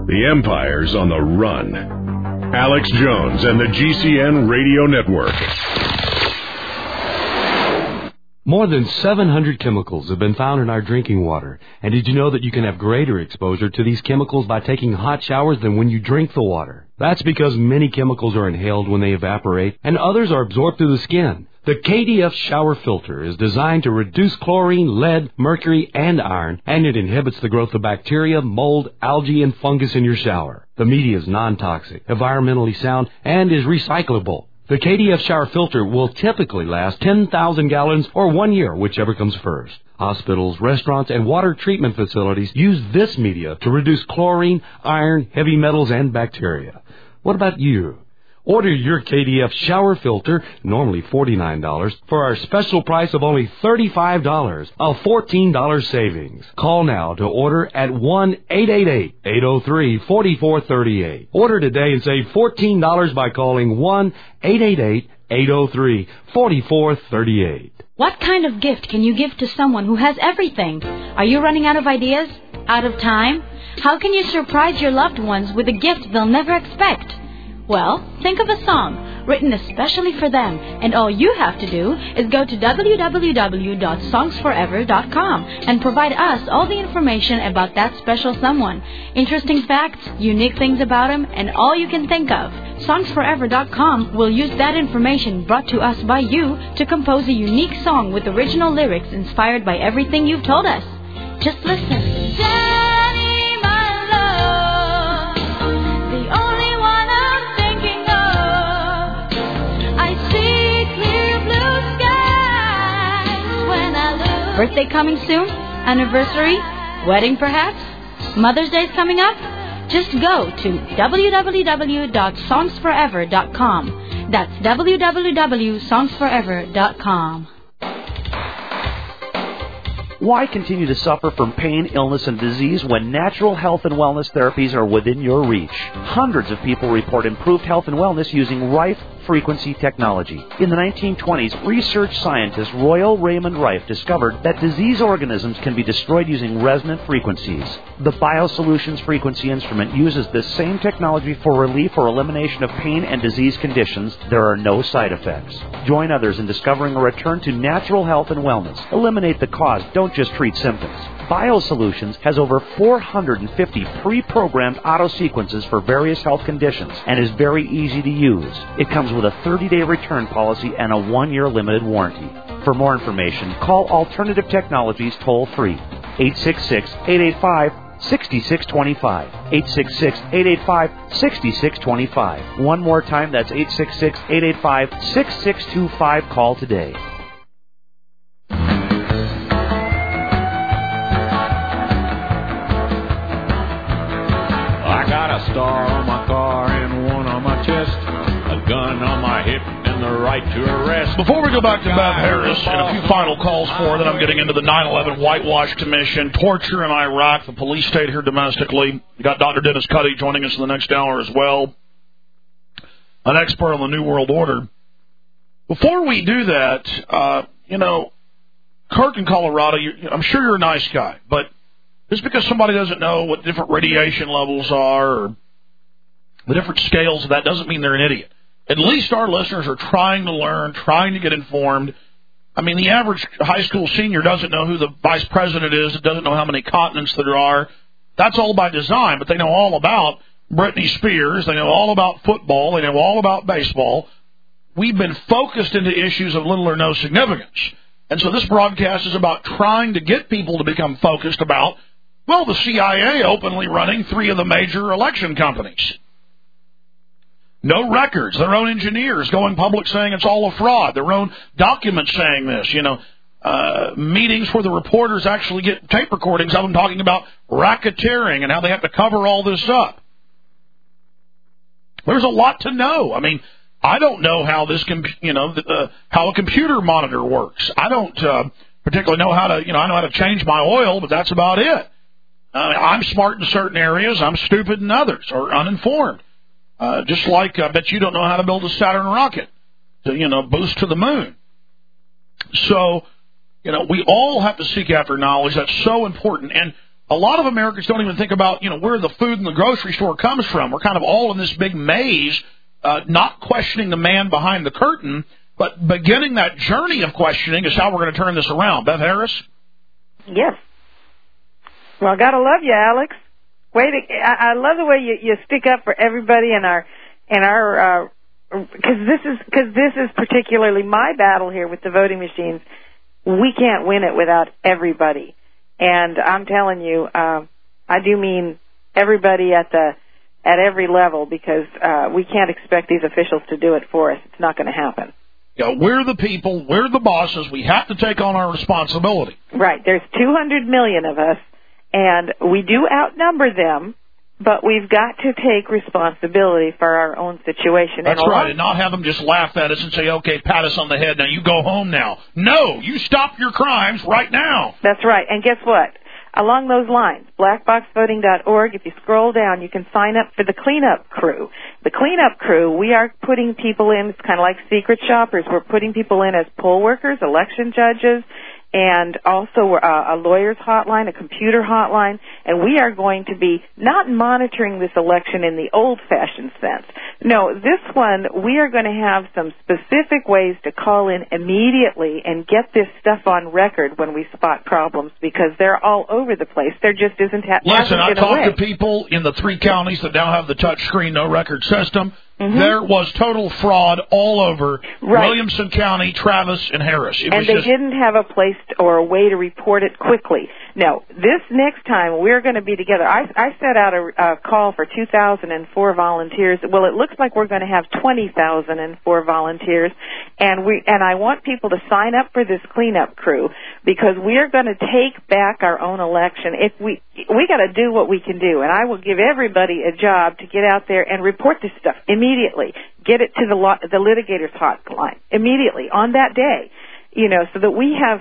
The empire's on the run. Alex Jones and the G C N Radio Network. More than seven hundred chemicals have been found in our drinking water. And did you know that you can have greater exposure to these chemicals by taking hot showers than when you drink the water? That's because many chemicals are inhaled when they evaporate, and others are absorbed through the skin. The K D F shower filter is designed to reduce chlorine, lead, mercury, and iron, and it inhibits the growth of bacteria, mold, algae, and fungus in your shower. The media is non-toxic, environmentally sound, and is recyclable. The K D F shower filter will typically last ten thousand gallons or one year, whichever comes first. Hospitals, restaurants, and water treatment facilities use this media to reduce chlorine, iron, heavy metals, and bacteria. What about you? Order your K D F shower filter, normally forty-nine dollars, for our special price of only thirty-five dollars, a fourteen dollars savings. Call now to order at one eight eight eight, eight zero three, four four three eight. Order today and save fourteen dollars by calling one eight eight eight, eight zero three, four four three eight. What kind of gift can you give to someone who has everything? Are you running out of ideas? Out of time? How can you surprise your loved ones with a gift they'll never expect? Well, think of a song written especially for them, and all you have to do is go to w w w dot songs forever dot com and provide us all the information about that special someone. Interesting facts, unique things about him, and all you can think of. songs forever dot com will use that information brought to us by you to compose a unique song with original lyrics inspired by everything you've told us. Just listen. Danny, my love, the only one I'm thinking of. I see clear blue skies when I look. Birthday coming soon? Anniversary? Wedding perhaps? Mother's Day's coming up? Just go to w w w dot songs forever dot com. That's w w w dot songs forever dot com. Why continue to suffer from pain, illness, and disease when natural health and wellness therapies are within your reach? Hundreds of people report improved health and wellness using Rife frequency technology. In the nineteen twenties, research scientist Royal Raymond Rife discovered that disease organisms can be destroyed using resonant frequencies. The BioSolutions frequency instrument uses this same technology for relief or elimination of pain and disease conditions. There are no side effects. Join others in discovering a return to natural health and wellness. Eliminate the cause. Don't just treat symptoms. BioSolutions has over four hundred fifty pre-programmed auto sequences for various health conditions and is very easy to use. It comes with a thirty-day return policy and a one-year limited warranty. For more information, call Alternative Technologies toll-free, eight six six, eight eight five, six six two five, eight six six, eight eight five, six six two five. One more time, that's eight six six, eight eight five, six six two five. Call today. I got a star on my car and one on my chest, a gun on my hip and the right to arrest. Before we go back to Bev Harris and a few final calls for her, then I'm getting into the nine eleven Whitewash Commission, torture in Iraq, the police state here domestically. We got Doctor Dennis Cuddy joining us in the next hour as well, an expert on the New World Order. Before we do that, uh, you know, Kirk in Colorado, you, I'm sure you're a nice guy, but just because somebody doesn't know what different radiation levels are or the different scales of that doesn't mean they're an idiot. At least our listeners are trying to learn, trying to get informed. I mean, the average high school senior doesn't know who the vice president is, doesn't know how many continents there are. That's all by design, but they know all about Britney Spears. They know all about football. They know all about baseball. We've been focused into issues of little or no significance. And so this broadcast is about trying to get people to become focused about, well, the C I A openly running three of the major election companies. No records, their own engineers going public saying it's all a fraud, their own documents saying this, you know, uh, meetings where the reporters actually get tape recordings of them talking about racketeering and how they have to cover all this up. There's a lot to know. I mean, I don't know how this, com- you know, uh, how a computer monitor works. I don't uh, particularly know how to, you know, I know how to change my oil, but that's about it. Uh, I'm smart in certain areas. I'm stupid in others or uninformed. Uh, just like I bet you don't know how to build a Saturn rocket to, you know, boost to the moon. So, you know, we all have to seek after knowledge. That's so important. And a lot of Americans don't even think about, you know, where the food in the grocery store comes from. We're kind of all in this big maze, uh, not questioning the man behind the curtain, but beginning that journey of questioning is how we're going to turn this around. Bev Harris? Yes. Well, gotta love you, Alex. Way to, I, I love the way you, you stick up for everybody in our, in our, because uh, this is because this is particularly my battle here with the voting machines. We can't win it without everybody. And I'm telling you, uh, I do mean everybody at the at every level, because uh, we can't expect these officials to do it for us. It's not going to happen. Yeah, we're the people. We're the bosses. We have to take on our responsibility. Right. There's two hundred million of us, and we do outnumber them, but we've got to take responsibility for our own situation. That's and right, and not have them just laugh at us and say, okay, pat us on the head, now you go home now. No, you stop your crimes right now. That's right, and guess what? Along those lines, black box voting dot org, if you scroll down, you can sign up for the cleanup crew. The cleanup crew, we are putting people in, it's kind of like secret shoppers. We're putting people in as poll workers, election judges, and also uh, a lawyer's hotline, a computer hotline, and we are going to be not monitoring this election in the old-fashioned sense. No, this one, we are going to have some specific ways to call in immediately and get this stuff on record when we spot problems, because they're all over the place. There just isn't ha- Listen, I talked away. to people in the three counties that now have the touchscreen no record system. Mm-hmm. There was total fraud all over right. Williamson County, Travis, and Harris. It and was they just... didn't have a place to, or a way to report it quickly. Now, this next time we're going to be together. I, I set out a, a call for two thousand four volunteers. Well, it looks like we're going to have twenty thousand four volunteers, and we and I want people to sign up for this cleanup crew, because we are going to take back our own election. If we we got to do what we can do, and I will give everybody a job to get out there and report this stuff immediately. Get it to the the litigators hotline immediately on that day, you know, so that we have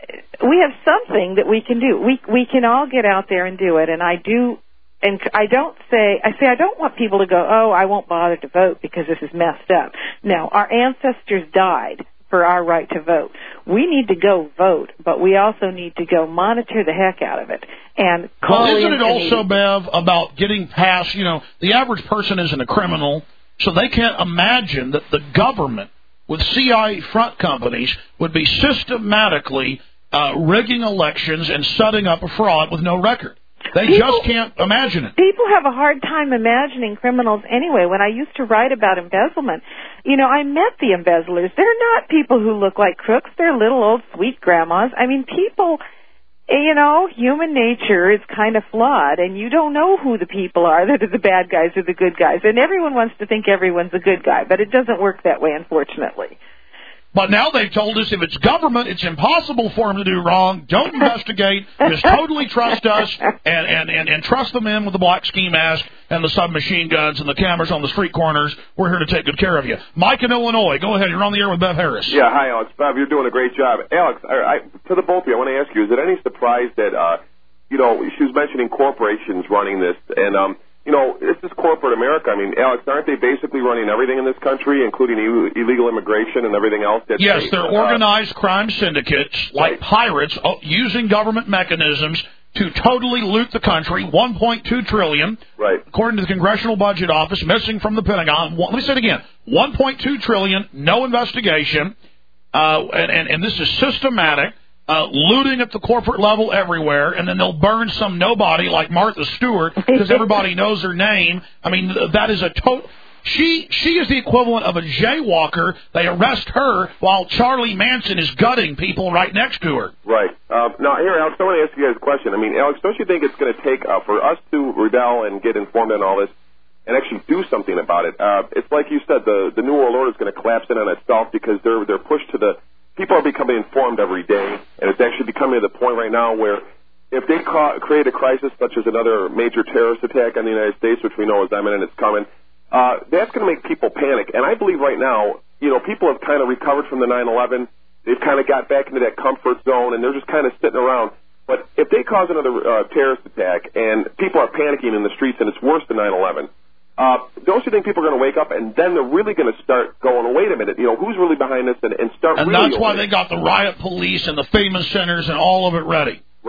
we have something that we can do. We we can all get out there and do it. And I do, and I don't say I say I don't want people to go, oh, I won't bother to vote because this is messed up. No, our ancestors died for our right to vote. We need to go vote, but we also need to go monitor the heck out of it. And call well, isn't in it also, Bev, about getting past, you know, the average person isn't a criminal, so they can't imagine that the government with C I A front companies would be systematically uh, rigging elections and setting up a fraud with no record. They people, just can't imagine it. People have a hard time imagining criminals anyway. When I used to write about embezzlement, you know, I met the embezzlers. They're not people who look like crooks. They're little old sweet grandmas. I mean, people, you know, human nature is kind of flawed, and you don't know who the people are that are the bad guys or the good guys. And everyone wants to think everyone's a good guy, but it doesn't work that way, unfortunately. But now they've told us if it's government, it's impossible for them to do wrong. Don't investigate. Just totally trust us and, and, and, and trust the men with the black ski mask and the submachine guns and the cameras on the street corners. We're here to take good care of you. Mike in Illinois, go ahead. You're on the air with Bev Harris. Yeah, hi, Alex. Bev, you're doing a great job. Alex, I, I, to the both of you, I want to ask you, is it any surprise that, uh, you know, she was mentioning corporations running this, and, um, you know, this is corporate America. I mean, Alex, aren't they basically running everything in this country, including illegal immigration and everything else? That yes, they, they're uh, organized crime syndicates, like right. pirates, using government mechanisms to totally loot the country. one point two trillion dollars, right. according to the Congressional Budget Office, missing from the Pentagon. Let me say it again. one point two trillion dollars, no investigation, uh, and, and, and this is systematic. Uh, looting at the corporate level everywhere, and then they'll burn some nobody like Martha Stewart because everybody knows her name. I mean, that is a total... She she is the equivalent of a jaywalker. They arrest her while Charlie Manson is gutting people right next to her. Right. Uh, now, here, Alex, I want to ask you guys a question. I mean, Alex, don't you think it's going to take uh, for us to rebel and get informed on all this and actually do something about it? Uh, it's like you said, the, the New World Order is going to collapse in on itself because they're they're pushed to the... People are becoming informed every day, and it's actually becoming to the point right now where if they ca- create a crisis such as another major terrorist attack on the United States, which we know is imminent, it's coming, uh, that's going to make people panic. And I believe right now, you know, people have kind of recovered from the nine eleven. They've kind of got back into that comfort zone, and they're just kind of sitting around. But if they cause another uh, terrorist attack and people are panicking in the streets and it's worse than nine eleven, Uh, don't you think people are going to wake up and then they're really going to start going, wait a minute, you know, who's really behind this and, and start and really... And that's why they got the riot police and the famous centers and all of it ready. Right.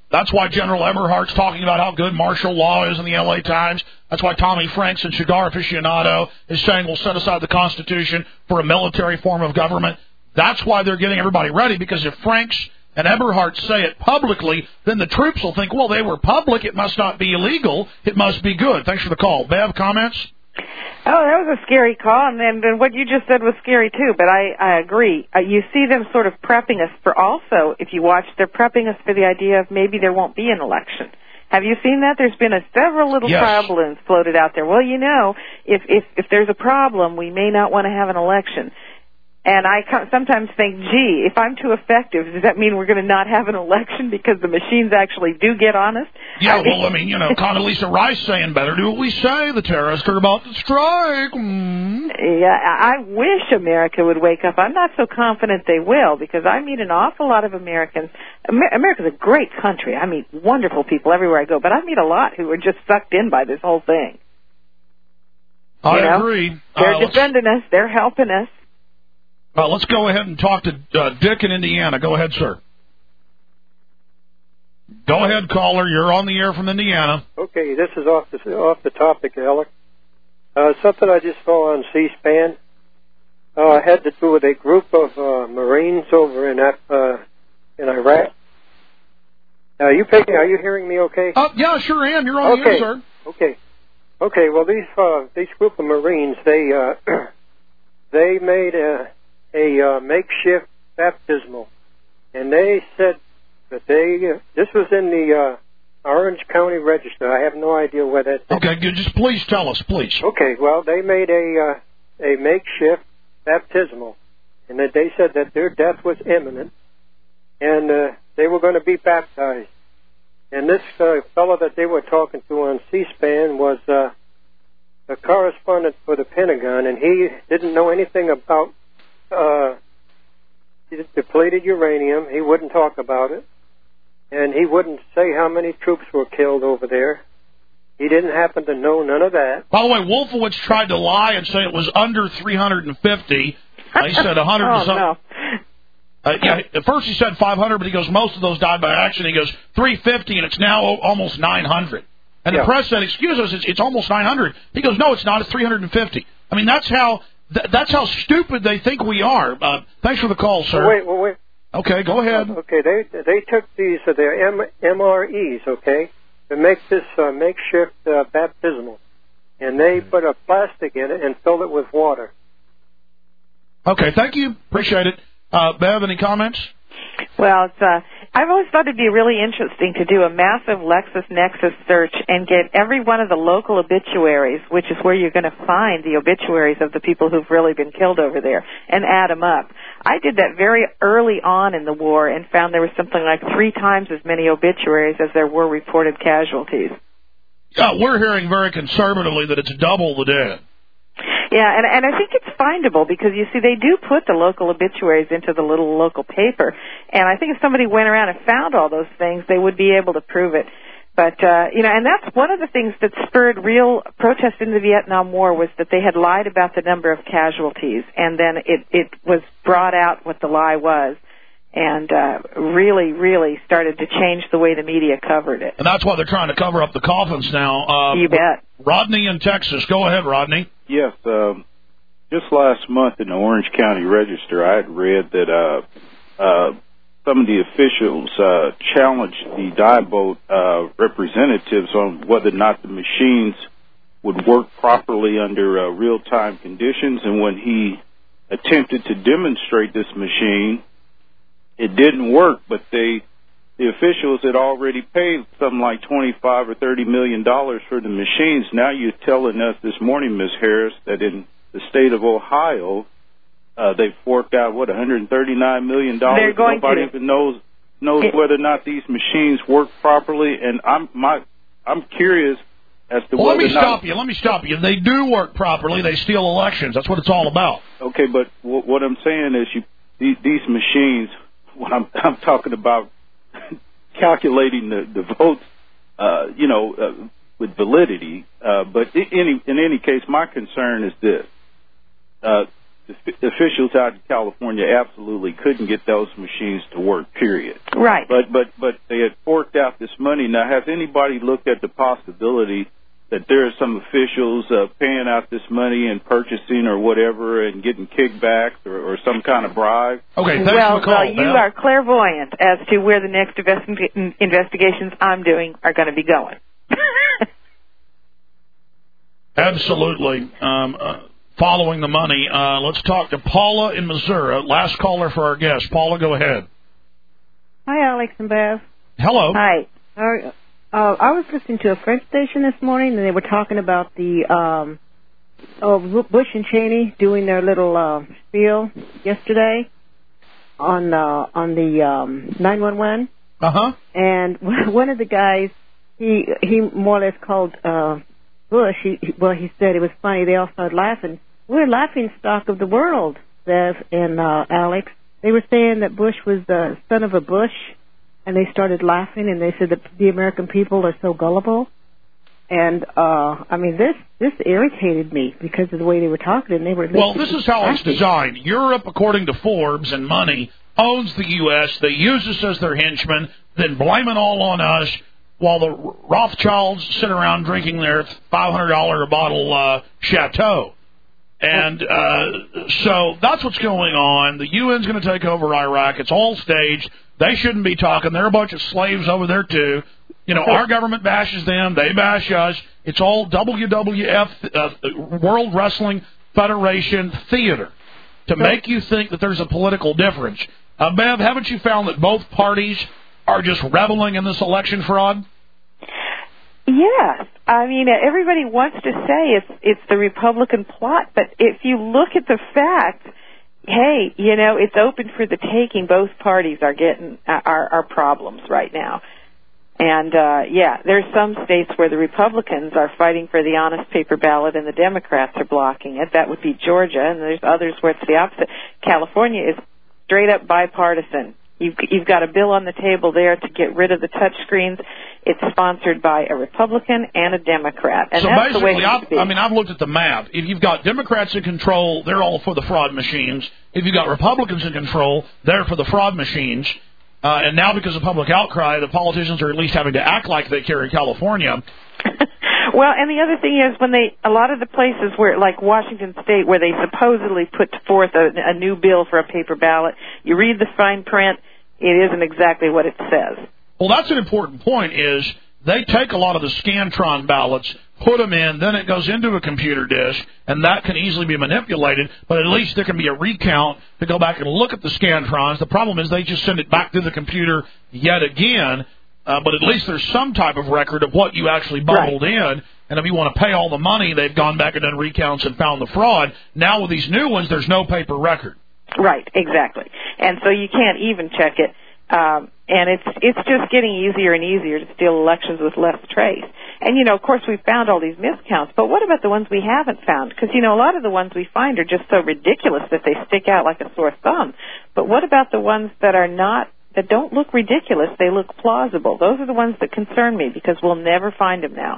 That's why General Eberhardt's talking about how good martial law is in the L A Times. That's why Tommy Franks and Cigar Aficionado is saying we'll set aside the Constitution for a military form of government. That's why they're getting everybody ready, because if Franks and Eberhardt say it publicly, then the troops will think, well, they were public, it must not be illegal, it must be good. Thanks for the call. Bev, comments? Oh, that was a scary call, and then and what you just said was scary, too, but I, I agree. Uh, you see them sort of prepping us for also, if you watch, they're prepping us for the idea of maybe there won't be an election. Have you seen that? There's been a, several little yes. trial balloons floated out there. Well, you know, if, if, if there's a problem, we may not want to have an election. And I sometimes think, gee, if I'm too effective, does that mean we're going to not have an election because the machines actually do get honest? Yeah, well, I mean, you know, Condoleezza Rice saying, better do what we say, the terrorists are about to strike. Mm. Yeah, I wish America would wake up. I'm not so confident they will, because I meet an awful lot of Americans. Amer- America's a great country. I meet wonderful people everywhere I go, but I meet a lot who are just sucked in by this whole thing. I you know? agree. They're uh, defending us. They're helping us. Uh, let's go ahead and talk to uh, Dick in Indiana. Go ahead, sir. Go ahead, caller. You're on the air from Indiana. Okay, this is off the off the topic, Alec. Uh, something I just saw on C-SPAN uh, had to do with a group of uh, Marines over in uh, in Iraq. Are you picking? Are you hearing me? Okay. Uh, yeah, sure am. You're on okay. the air, sir. Okay. Okay. Well, these uh, these group of Marines, they uh, they made a a uh, makeshift baptismal, and they said that they uh, this was in the uh, Orange County Register. I have no idea where that. Okay, good. Just please tell us, please. Okay, well, they made a uh, a makeshift baptismal, and that they said that their death was imminent, and uh, they were going to be baptized. And this uh, fellow that they were talking to on C-SPAN was uh, a correspondent for the Pentagon, and he didn't know anything about Uh, depleted uranium. He wouldn't talk about it, and he wouldn't say how many troops were killed over there. He didn't happen to know none of that. By the way, Wolfowitz tried to lie and say it was under three hundred fifty. Uh, he said one hundred oh, and something. No. Uh, yeah, at first he said five hundred, but he goes, most of those died by accident. He goes, three fifty, and it's now almost nine hundred. And yeah. the press said, excuse us, it's, it's almost nine hundred. He goes, no, it's not, it's three hundred fifty. I mean, that's how th- that's how stupid they think we are. Uh, thanks for the call, sir. Well, wait, well, wait. Okay, go ahead. Okay, they they took these, uh, their M- MREs, okay, to make this uh, makeshift uh, baptismal. And they put a plastic in it and filled it with water. Okay, thank you. Appreciate it. Uh, Bev, any comments? Well, it's, uh, I've always thought it'd be really interesting to do a massive LexisNexis search and get every one of the local obituaries, which is where you're going to find the obituaries of the people who've really been killed over there, and add them up. I did that very early on in the war and found there was something like three times as many obituaries as there were reported casualties. Yeah, we're hearing very conservatively that it's double the dead. Yeah, and, and I think it's findable because, you see, they do put the local obituaries into the little local paper. And I think if somebody went around and found all those things, they would be able to prove it. But, uh, you know, and that's one of the things that spurred real protest in the Vietnam War was that they had lied about the number of casualties. And then it, it was brought out what the lie was. And uh, really, really started to change the way the media covered it. And that's why they're trying to cover up the coffins now. Uh, you bet. Rodney in Texas. Go ahead, Rodney. Yes. Um, just last month in the Orange County Register, I had read that uh, uh, some of the officials uh, challenged the Diebold uh, representatives on whether or not the machines would work properly under uh, real-time conditions. And when he attempted to demonstrate this machine, it didn't work, but they, the officials had already paid something like twenty-five or thirty million dollars for the machines. Now you're telling us this morning, Miz Harris, that in the state of Ohio, uh, they forked out what one hundred thirty-nine million dollars. They're going Nobody to. even knows knows it, whether or not these machines work properly. And I'm my I'm curious as to well, whether let me or not, stop you. Let me stop you. They do work properly. They steal elections. That's what it's all about. Okay, but w- what I'm saying is, you these, these machines. When I'm, I'm talking about calculating the, the votes, uh, you know, uh, with validity. Uh, but in any, in any case, my concern is this. Uh, the officials out in California absolutely couldn't get those machines to work, period. Right. But but but they had forked out this money. Now, has anybody looked at the possibility that there are some officials uh, paying out this money and purchasing or whatever and getting kickbacks or, or some kind of bribe? Okay, thanks well, for the call, well, you man. are clairvoyant as to where the next investi- investigations I'm doing are going to be going. Absolutely. Um, uh, following the money, uh, let's talk to Paula in Missouri. Last caller for our guest. Paula, go ahead. Hi, Alex and Bev. Hello. Hi. Uh, uh, I was listening to a French station this morning, and they were talking about the um, oh, Bush and Cheney doing their little uh, spiel yesterday on uh, on the um, nine one one. Uh huh. And one of the guys, he he more or less called uh, Bush. He, he well, he said it was funny. They all started laughing. We're laughing stock of the world, Bev and uh, Alex. They were saying that Bush was the son of a Bush, and they started laughing, and they said that the American people are so gullible. And, uh, I mean, this this irritated me because of the way they were talking, and they were... Well, this is how it's designed. Europe, according to Forbes and money, owns the U S They use us as their henchmen, then blame it all on us, while the Rothschilds sit around drinking their five hundred dollars a bottle uh, Chateau. And uh, so that's what's going on. The U N's going to take over Iraq. It's all staged. They shouldn't be talking. They're a bunch of slaves over there, too. You know, our government bashes them. They bash us. It's all W W F, uh, World Wrestling Federation theater to make you think that there's a political difference. Uh, Bev, haven't you found that both parties are just reveling in this election fraud? Yes. I mean, everybody wants to say it's it's the Republican plot, but if you look at the facts, hey, you know, it's open for the taking. Both parties are getting uh, are, are problems right now. And, uh, yeah, there's some states where the Republicans are fighting for the honest paper ballot and the Democrats are blocking it. That would be Georgia, and there's others where it's the opposite. California is straight up bipartisan. You've, you've got a bill on the table there to get rid of the touch screens. It's sponsored by a Republican and a Democrat. And so that's basically, the way I've, I mean, I've looked at the map. If you've got Democrats in control, they're all for the fraud machines. If you've got Republicans in control, they're for the fraud machines. Uh, and now because of public outcry, the politicians are at least having to act like they carry California. Well, and the other thing is when they, a lot of the places where, like Washington State, where they supposedly put forth a, a new bill for a paper ballot, you read the fine print, it isn't exactly what it says. Well, that's an important point is they take a lot of the Scantron ballots, put them in, then it goes into a computer disk, and that can easily be manipulated, but at least there can be a recount to go back and look at the Scantrons. The problem is they just send it back to the computer yet again, uh, but at least there's some type of record of what you actually bubbled right. in, and if you want to pay all the money, they've gone back and done recounts and found the fraud. Now with these new ones, there's no paper record. Right, exactly. And so you can't even check it. Um, and it's it's just getting easier and easier to steal elections with less trace. And, you know, of course, we've found all these miscounts, but what about the ones we haven't found? Because, you know, a lot of the ones we find are just so ridiculous that they stick out like a sore thumb. But what about the ones that are not, that don't look ridiculous, they look plausible? Those are the ones that concern me because we'll never find them now.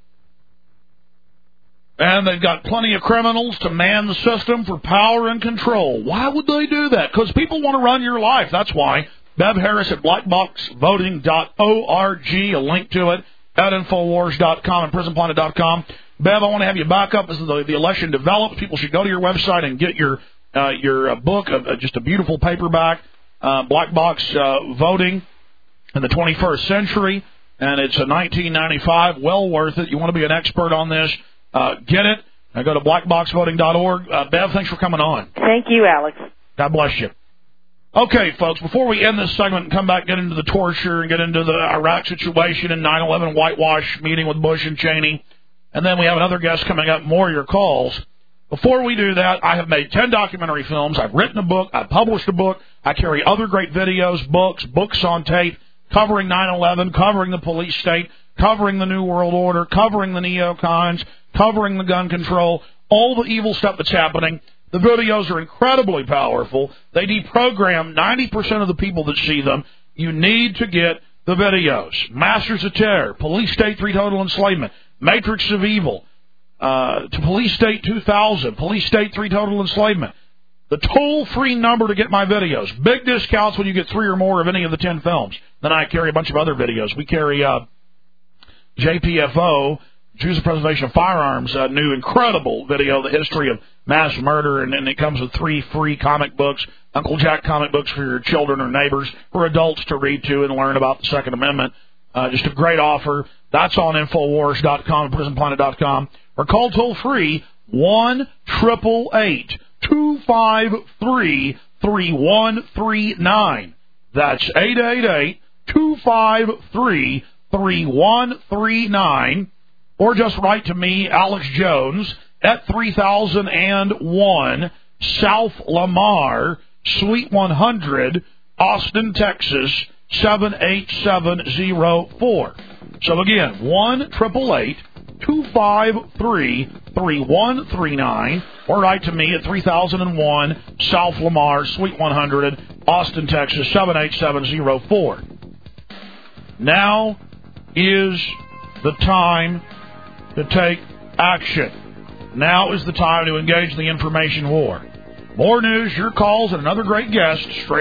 And they've got plenty of criminals to man the system for power and control. Why would they do that? Because people want to run your life, that's why. Bev Harris at black box voting dot org, a link to it at infowars dot com and prison planet dot com. Bev, I want to have you back up as the, the election develops. People should go to your website and get your uh, your uh, book, uh, just a beautiful paperback, uh, Black Box uh, Voting in the twenty-first Century, and it's a nineteen ninety-five, well worth it. You want to be an expert on this, uh, get it. Now go to black box voting dot org. Uh, Bev, thanks for coming on. Thank you, Alex. God bless you. Okay, folks, before we end this segment and come back, get into the torture and get into the Iraq situation and nine eleven whitewash meeting with Bush and Cheney, and then we have another guest coming up, more of your calls. Before we do that, I have made ten documentary films. I've written a book. I've published a book. I carry other great videos, books, books on tape, covering nine eleven, covering the police state, covering the New World Order, covering the neocons, covering the gun control, all the evil stuff that's happening. The videos are incredibly powerful. They deprogram ninety percent of the people that see them. You need to get the videos. Masters of Terror, Police State three Total Enslavement, Matrix of Evil, uh, to Police State two thousand, Police State three Total Enslavement, The toll-free number to get my videos. Big discounts when you get three or more of any of the ten films. Then I carry a bunch of other videos. We carry uh, J P F O, Jews and Preservation of Firearms, a new incredible video, the history of mass murder, and then it comes with three free comic books, Uncle Jack comic books for your children or neighbors, for adults to read to and learn about the Second Amendment. Uh, just a great offer. That's on Infowars dot com, Prison Planet dot com. Or call toll-free one eight eight eight, two five three, three one three nine. That's eight eight eight, two five three, three one three nine. Or just write to me, Alex Jones, at three thousand one South Lamar, Suite one hundred, Austin, Texas, seven eight seven zero four. So again, one eight eight eight, two five three, three one three nine, or write to me at three thousand one South Lamar, Suite one hundred, Austin, Texas, seven eight seven zero four. Now is the time to take action. Now is the time to engage the information war. More news, your calls, and another great guest straight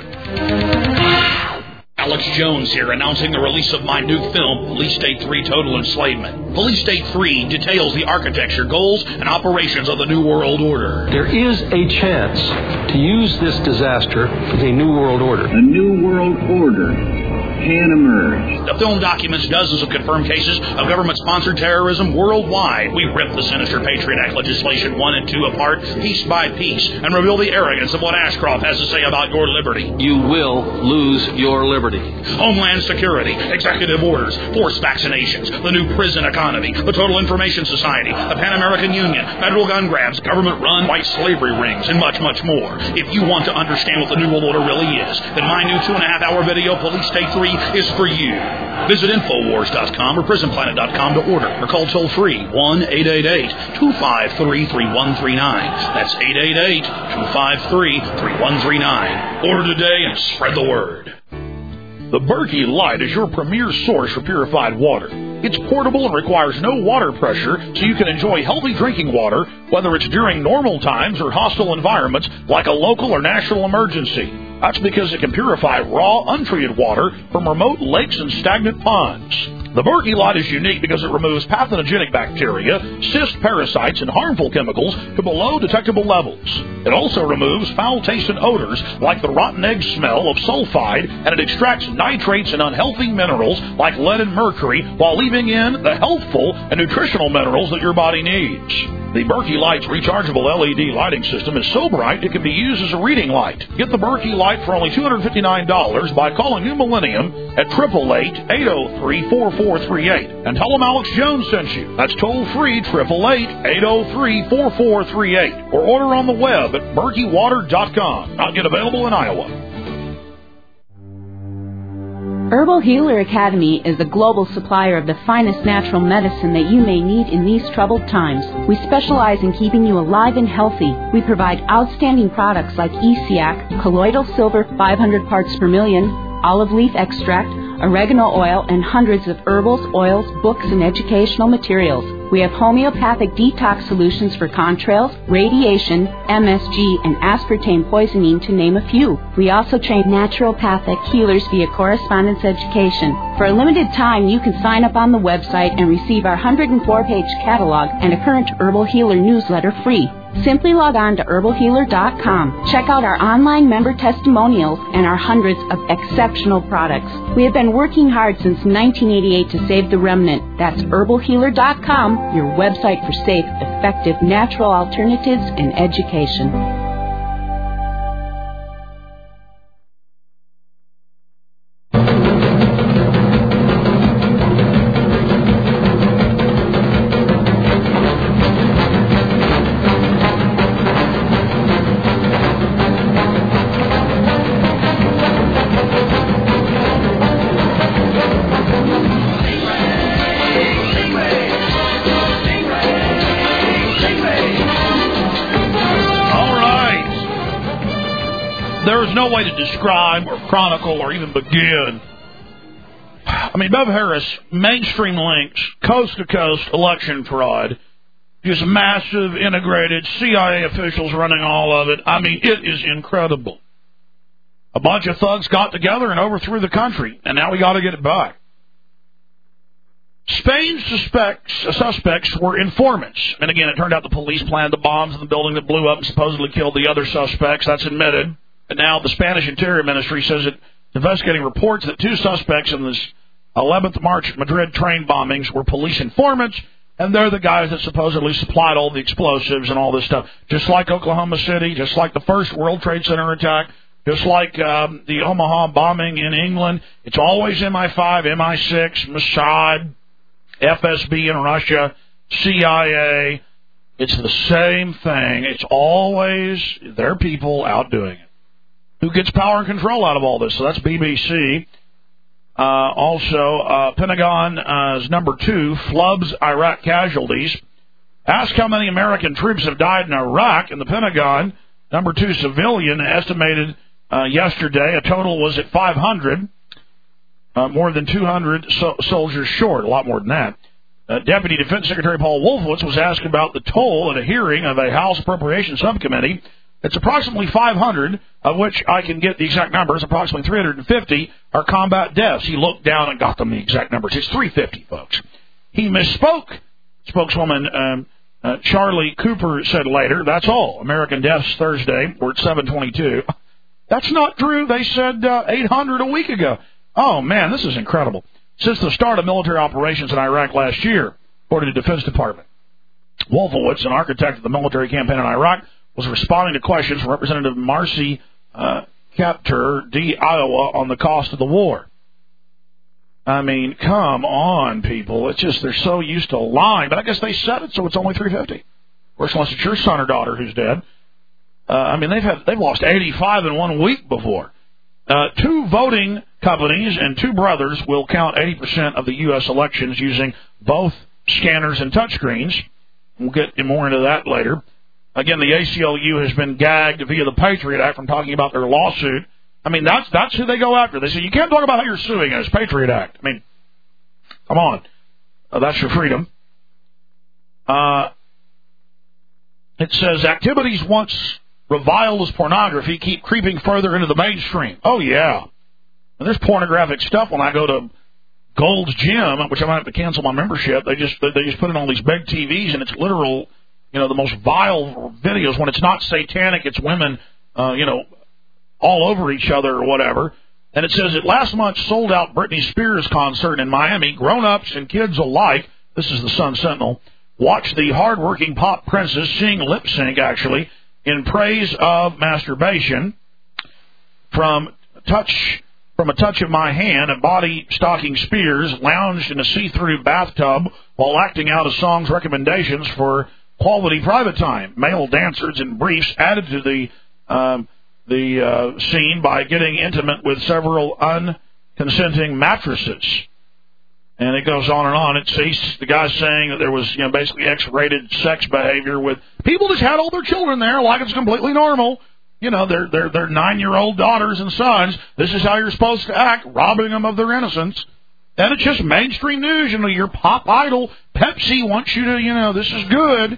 ahead. Alex Jones here, announcing the release of my new film, Police State three Total Enslavement. Police State three details the architecture, goals, and operations of the New World Order. There is a chance to use this disaster as a New World Order. A New World Order can emerge. The film documents dozens of confirmed cases of government-sponsored terrorism worldwide. We rip the sinister Patriot Act legislation one and two apart, piece by piece, and reveal the arrogance of what Ashcroft has to say about your liberty. You will lose your liberty. Homeland Security, executive orders, forced vaccinations, the new prison economy, the Total Information Society, the Pan American Union, federal gun grabs, government-run white slavery rings, and much, much more. If you want to understand what the New World Order really is, then my new two-and-a-half-hour video, Police State three, is for you. Visit Infowars dot com or Prison Planet dot com to order, or call toll-free one eight eight eight, two five three, three one three nine. That's eight eight eight, two five three, three one three nine. Order today and spread the word. The Berkey Light is your premier source for purified water. It's portable and requires no water pressure, so you can enjoy healthy drinking water, whether it's during normal times or hostile environments like a local or national emergency. That's because it can purify raw, untreated water from remote lakes and stagnant ponds. The Berkey Light is unique because it removes pathogenic bacteria, cyst parasites, and harmful chemicals to below detectable levels. It also removes foul-tasting odors like the rotten egg smell of sulfide, and it extracts nitrates and unhealthy minerals like lead and mercury while leaving in the healthful and nutritional minerals that your body needs. The Berkey Light's rechargeable L E D lighting system is so bright it can be used as a reading light. Get the Berkey Light for only two hundred fifty-nine dollars by calling New Millennium at eight eight eight, eight oh three, four four three eight. And tell them Alex Jones sent you. That's toll-free, eight eight eight, eight oh three, four four three eight. Or order on the web at berkey water dot com. Not yet available in Iowa. Herbal Healer Academy is a global supplier of the finest natural medicine that you may need in these troubled times. We specialize in keeping you alive and healthy. We provide outstanding products like E C A C, colloidal silver five hundred parts per million, olive leaf extract, oregano oil, and hundreds of herbals, oils, books, and educational materials. We have homeopathic detox solutions for contrails, radiation, M S G, and aspartame poisoning, to name a few. We also train naturopathic healers via correspondence education. For a limited time, you can sign up on the website and receive our one hundred four page catalog and a current Herbal Healer newsletter free. Simply log on to herbal healer dot com. Check out our online member testimonials and our hundreds of exceptional products. We have been working hard since nineteen eighty-eight to save the remnant. That's herbal healer dot com, your website for safe, effective, natural alternatives and education. There's no way to describe or chronicle or even begin. I mean, Bev Harris, mainstream links, coast-to-coast election fraud, Just massive, integrated C I A officials running all of it. I mean, it is incredible. A bunch of thugs got together and overthrew the country, and now we got to get it back. Spain's suspects, suspects were informants. And again, it turned out the police planted the bombs in the building that blew up and supposedly killed the other suspects. That's admitted. And now the Spanish Interior Ministry says it's investigating reports that two suspects in this eleventh of March Madrid train bombings were police informants, and they're the guys that supposedly supplied all the explosives and all this stuff. Just like Oklahoma City, just like the first World Trade Center attack, just like um, the Omaha bombing in England. It's always M I five, M I six, Mossad, F S B in Russia, C I A. It's the same thing. It's always their people out doing it. Who gets power and control out of all this? So that's B B C. Uh, also, uh, Pentagon's uh, number two flubs Iraq casualties. Ask how many American troops have died in Iraq, and the Pentagon, number two civilian, estimated uh, yesterday a total was at five hundred, uh, more than two hundred so- soldiers short, a lot more than that. Uh, Deputy Defense Secretary Paul Wolfowitz was asked about the toll at a hearing of a House Appropriations Subcommittee. It's approximately five hundred, of which I can get the exact numbers. Approximately three hundred fifty are combat deaths. He looked down and got them the exact numbers. It's three hundred fifty, folks. He misspoke. Spokeswoman um, uh, Charlie Cooper said later, that's all. American deaths Thursday were at seven twenty-two. That's not true. They said uh, eight hundred a week ago. Oh, man, this is incredible. Since the start of military operations in Iraq last year, according to the Defense Department, Wolfowitz, an architect of the military campaign in Iraq, was responding to questions from Representative Marcy uh, Kaptur, D. Iowa, on the cost of the war. I mean, come on, people. It's just they're so used to lying. But I guess they said it, so it's only three hundred fifty. Of course, unless it's your son or daughter who's dead. Uh, I mean, they've had they've lost eighty-five in one week before. Uh, two voting companies and two brothers will count eighty percent of the U S elections using both scanners and touchscreens. We'll get more into that later. Again, the A C L U has been gagged via the Patriot Act from talking about their lawsuit. I mean, that's that's who they go after. They say, you can't talk about how you're suing us, Patriot Act. I mean, come on. Uh, that's your freedom. Uh, it says, activities once reviled as pornography keep creeping further into the mainstream. Oh, yeah. And there's pornographic stuff when I go to Gold's Gym, which I might have to cancel my membership. They just they just put it on these big T Vs, and it's literal, you know, the most vile videos. When it's not satanic, it's women, uh, you know, all over each other or whatever. And it says that last month's sold-out Britney Spears concert in Miami, grown-ups and kids alike, this is the Sun Sentinel, watched the hard-working pop princess sing lip-sync, actually, in praise of masturbation. From touch... From a touch of my hand, a body-stalking Spears lounged in a see-through bathtub while acting out a song's recommendations for quality private time. Male dancers in briefs added to the um, the uh, scene by getting intimate with several unconsenting mattresses. And it goes on and on. It says the guy's saying that there was, you know, basically X-rated sex behavior with people just had all their children there like it's completely normal. You know, they're, they're, they're nine-year-old daughters and sons. This is how you're supposed to act, robbing them of their innocence. And it's just mainstream news. You know, your pop idol, Pepsi, wants you to, you know, this is good.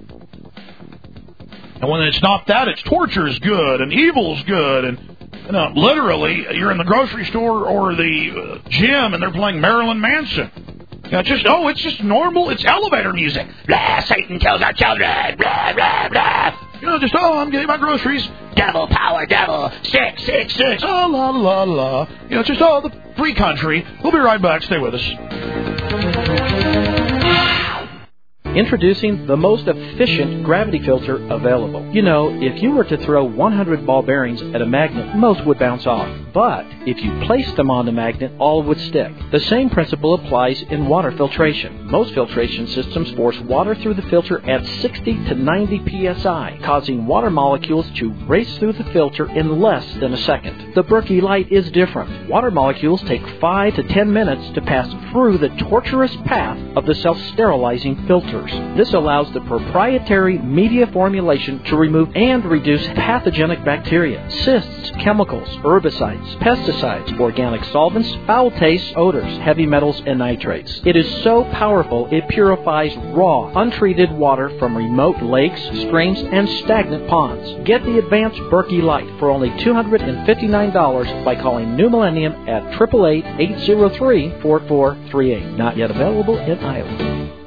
And when it's not that, it's torture is good and evil is good. And, you know, literally, you're in the grocery store or the uh, gym and they're playing Marilyn Manson. You know, just, oh, it's just normal. It's elevator music. Blah, Satan kills our children. Blah, blah, blah. You know, just, oh, I'm getting my groceries. Devil, power, devil, six, six, six, oh, la, la, la. You know, it's just, oh, the free country. We'll be right back. Stay with us. Introducing the most efficient gravity filter available. You know, if you were to throw one hundred ball bearings at a magnet, most would bounce off. But if you placed them on the magnet, all would stick. The same principle applies in water filtration. Most filtration systems force water through the filter at sixty to ninety P S I, causing water molecules to race through the filter in less than a second. The Berkey Light is different. Water molecules take five to ten minutes to pass through the tortuous path of the self-sterilizing filters. This allows the proprietary media formulation to remove and reduce pathogenic bacteria, cysts, chemicals, herbicides, herbicides, pesticides, organic solvents, foul tastes, odors, heavy metals, and nitrates. It is so powerful it purifies raw, untreated water from remote lakes, streams, and stagnant ponds. Get the advanced Berkey Light for only two hundred fifty-nine dollars by calling New Millennium at eight eight eight, eight zero three, four four three eight. Not yet available in Iowa.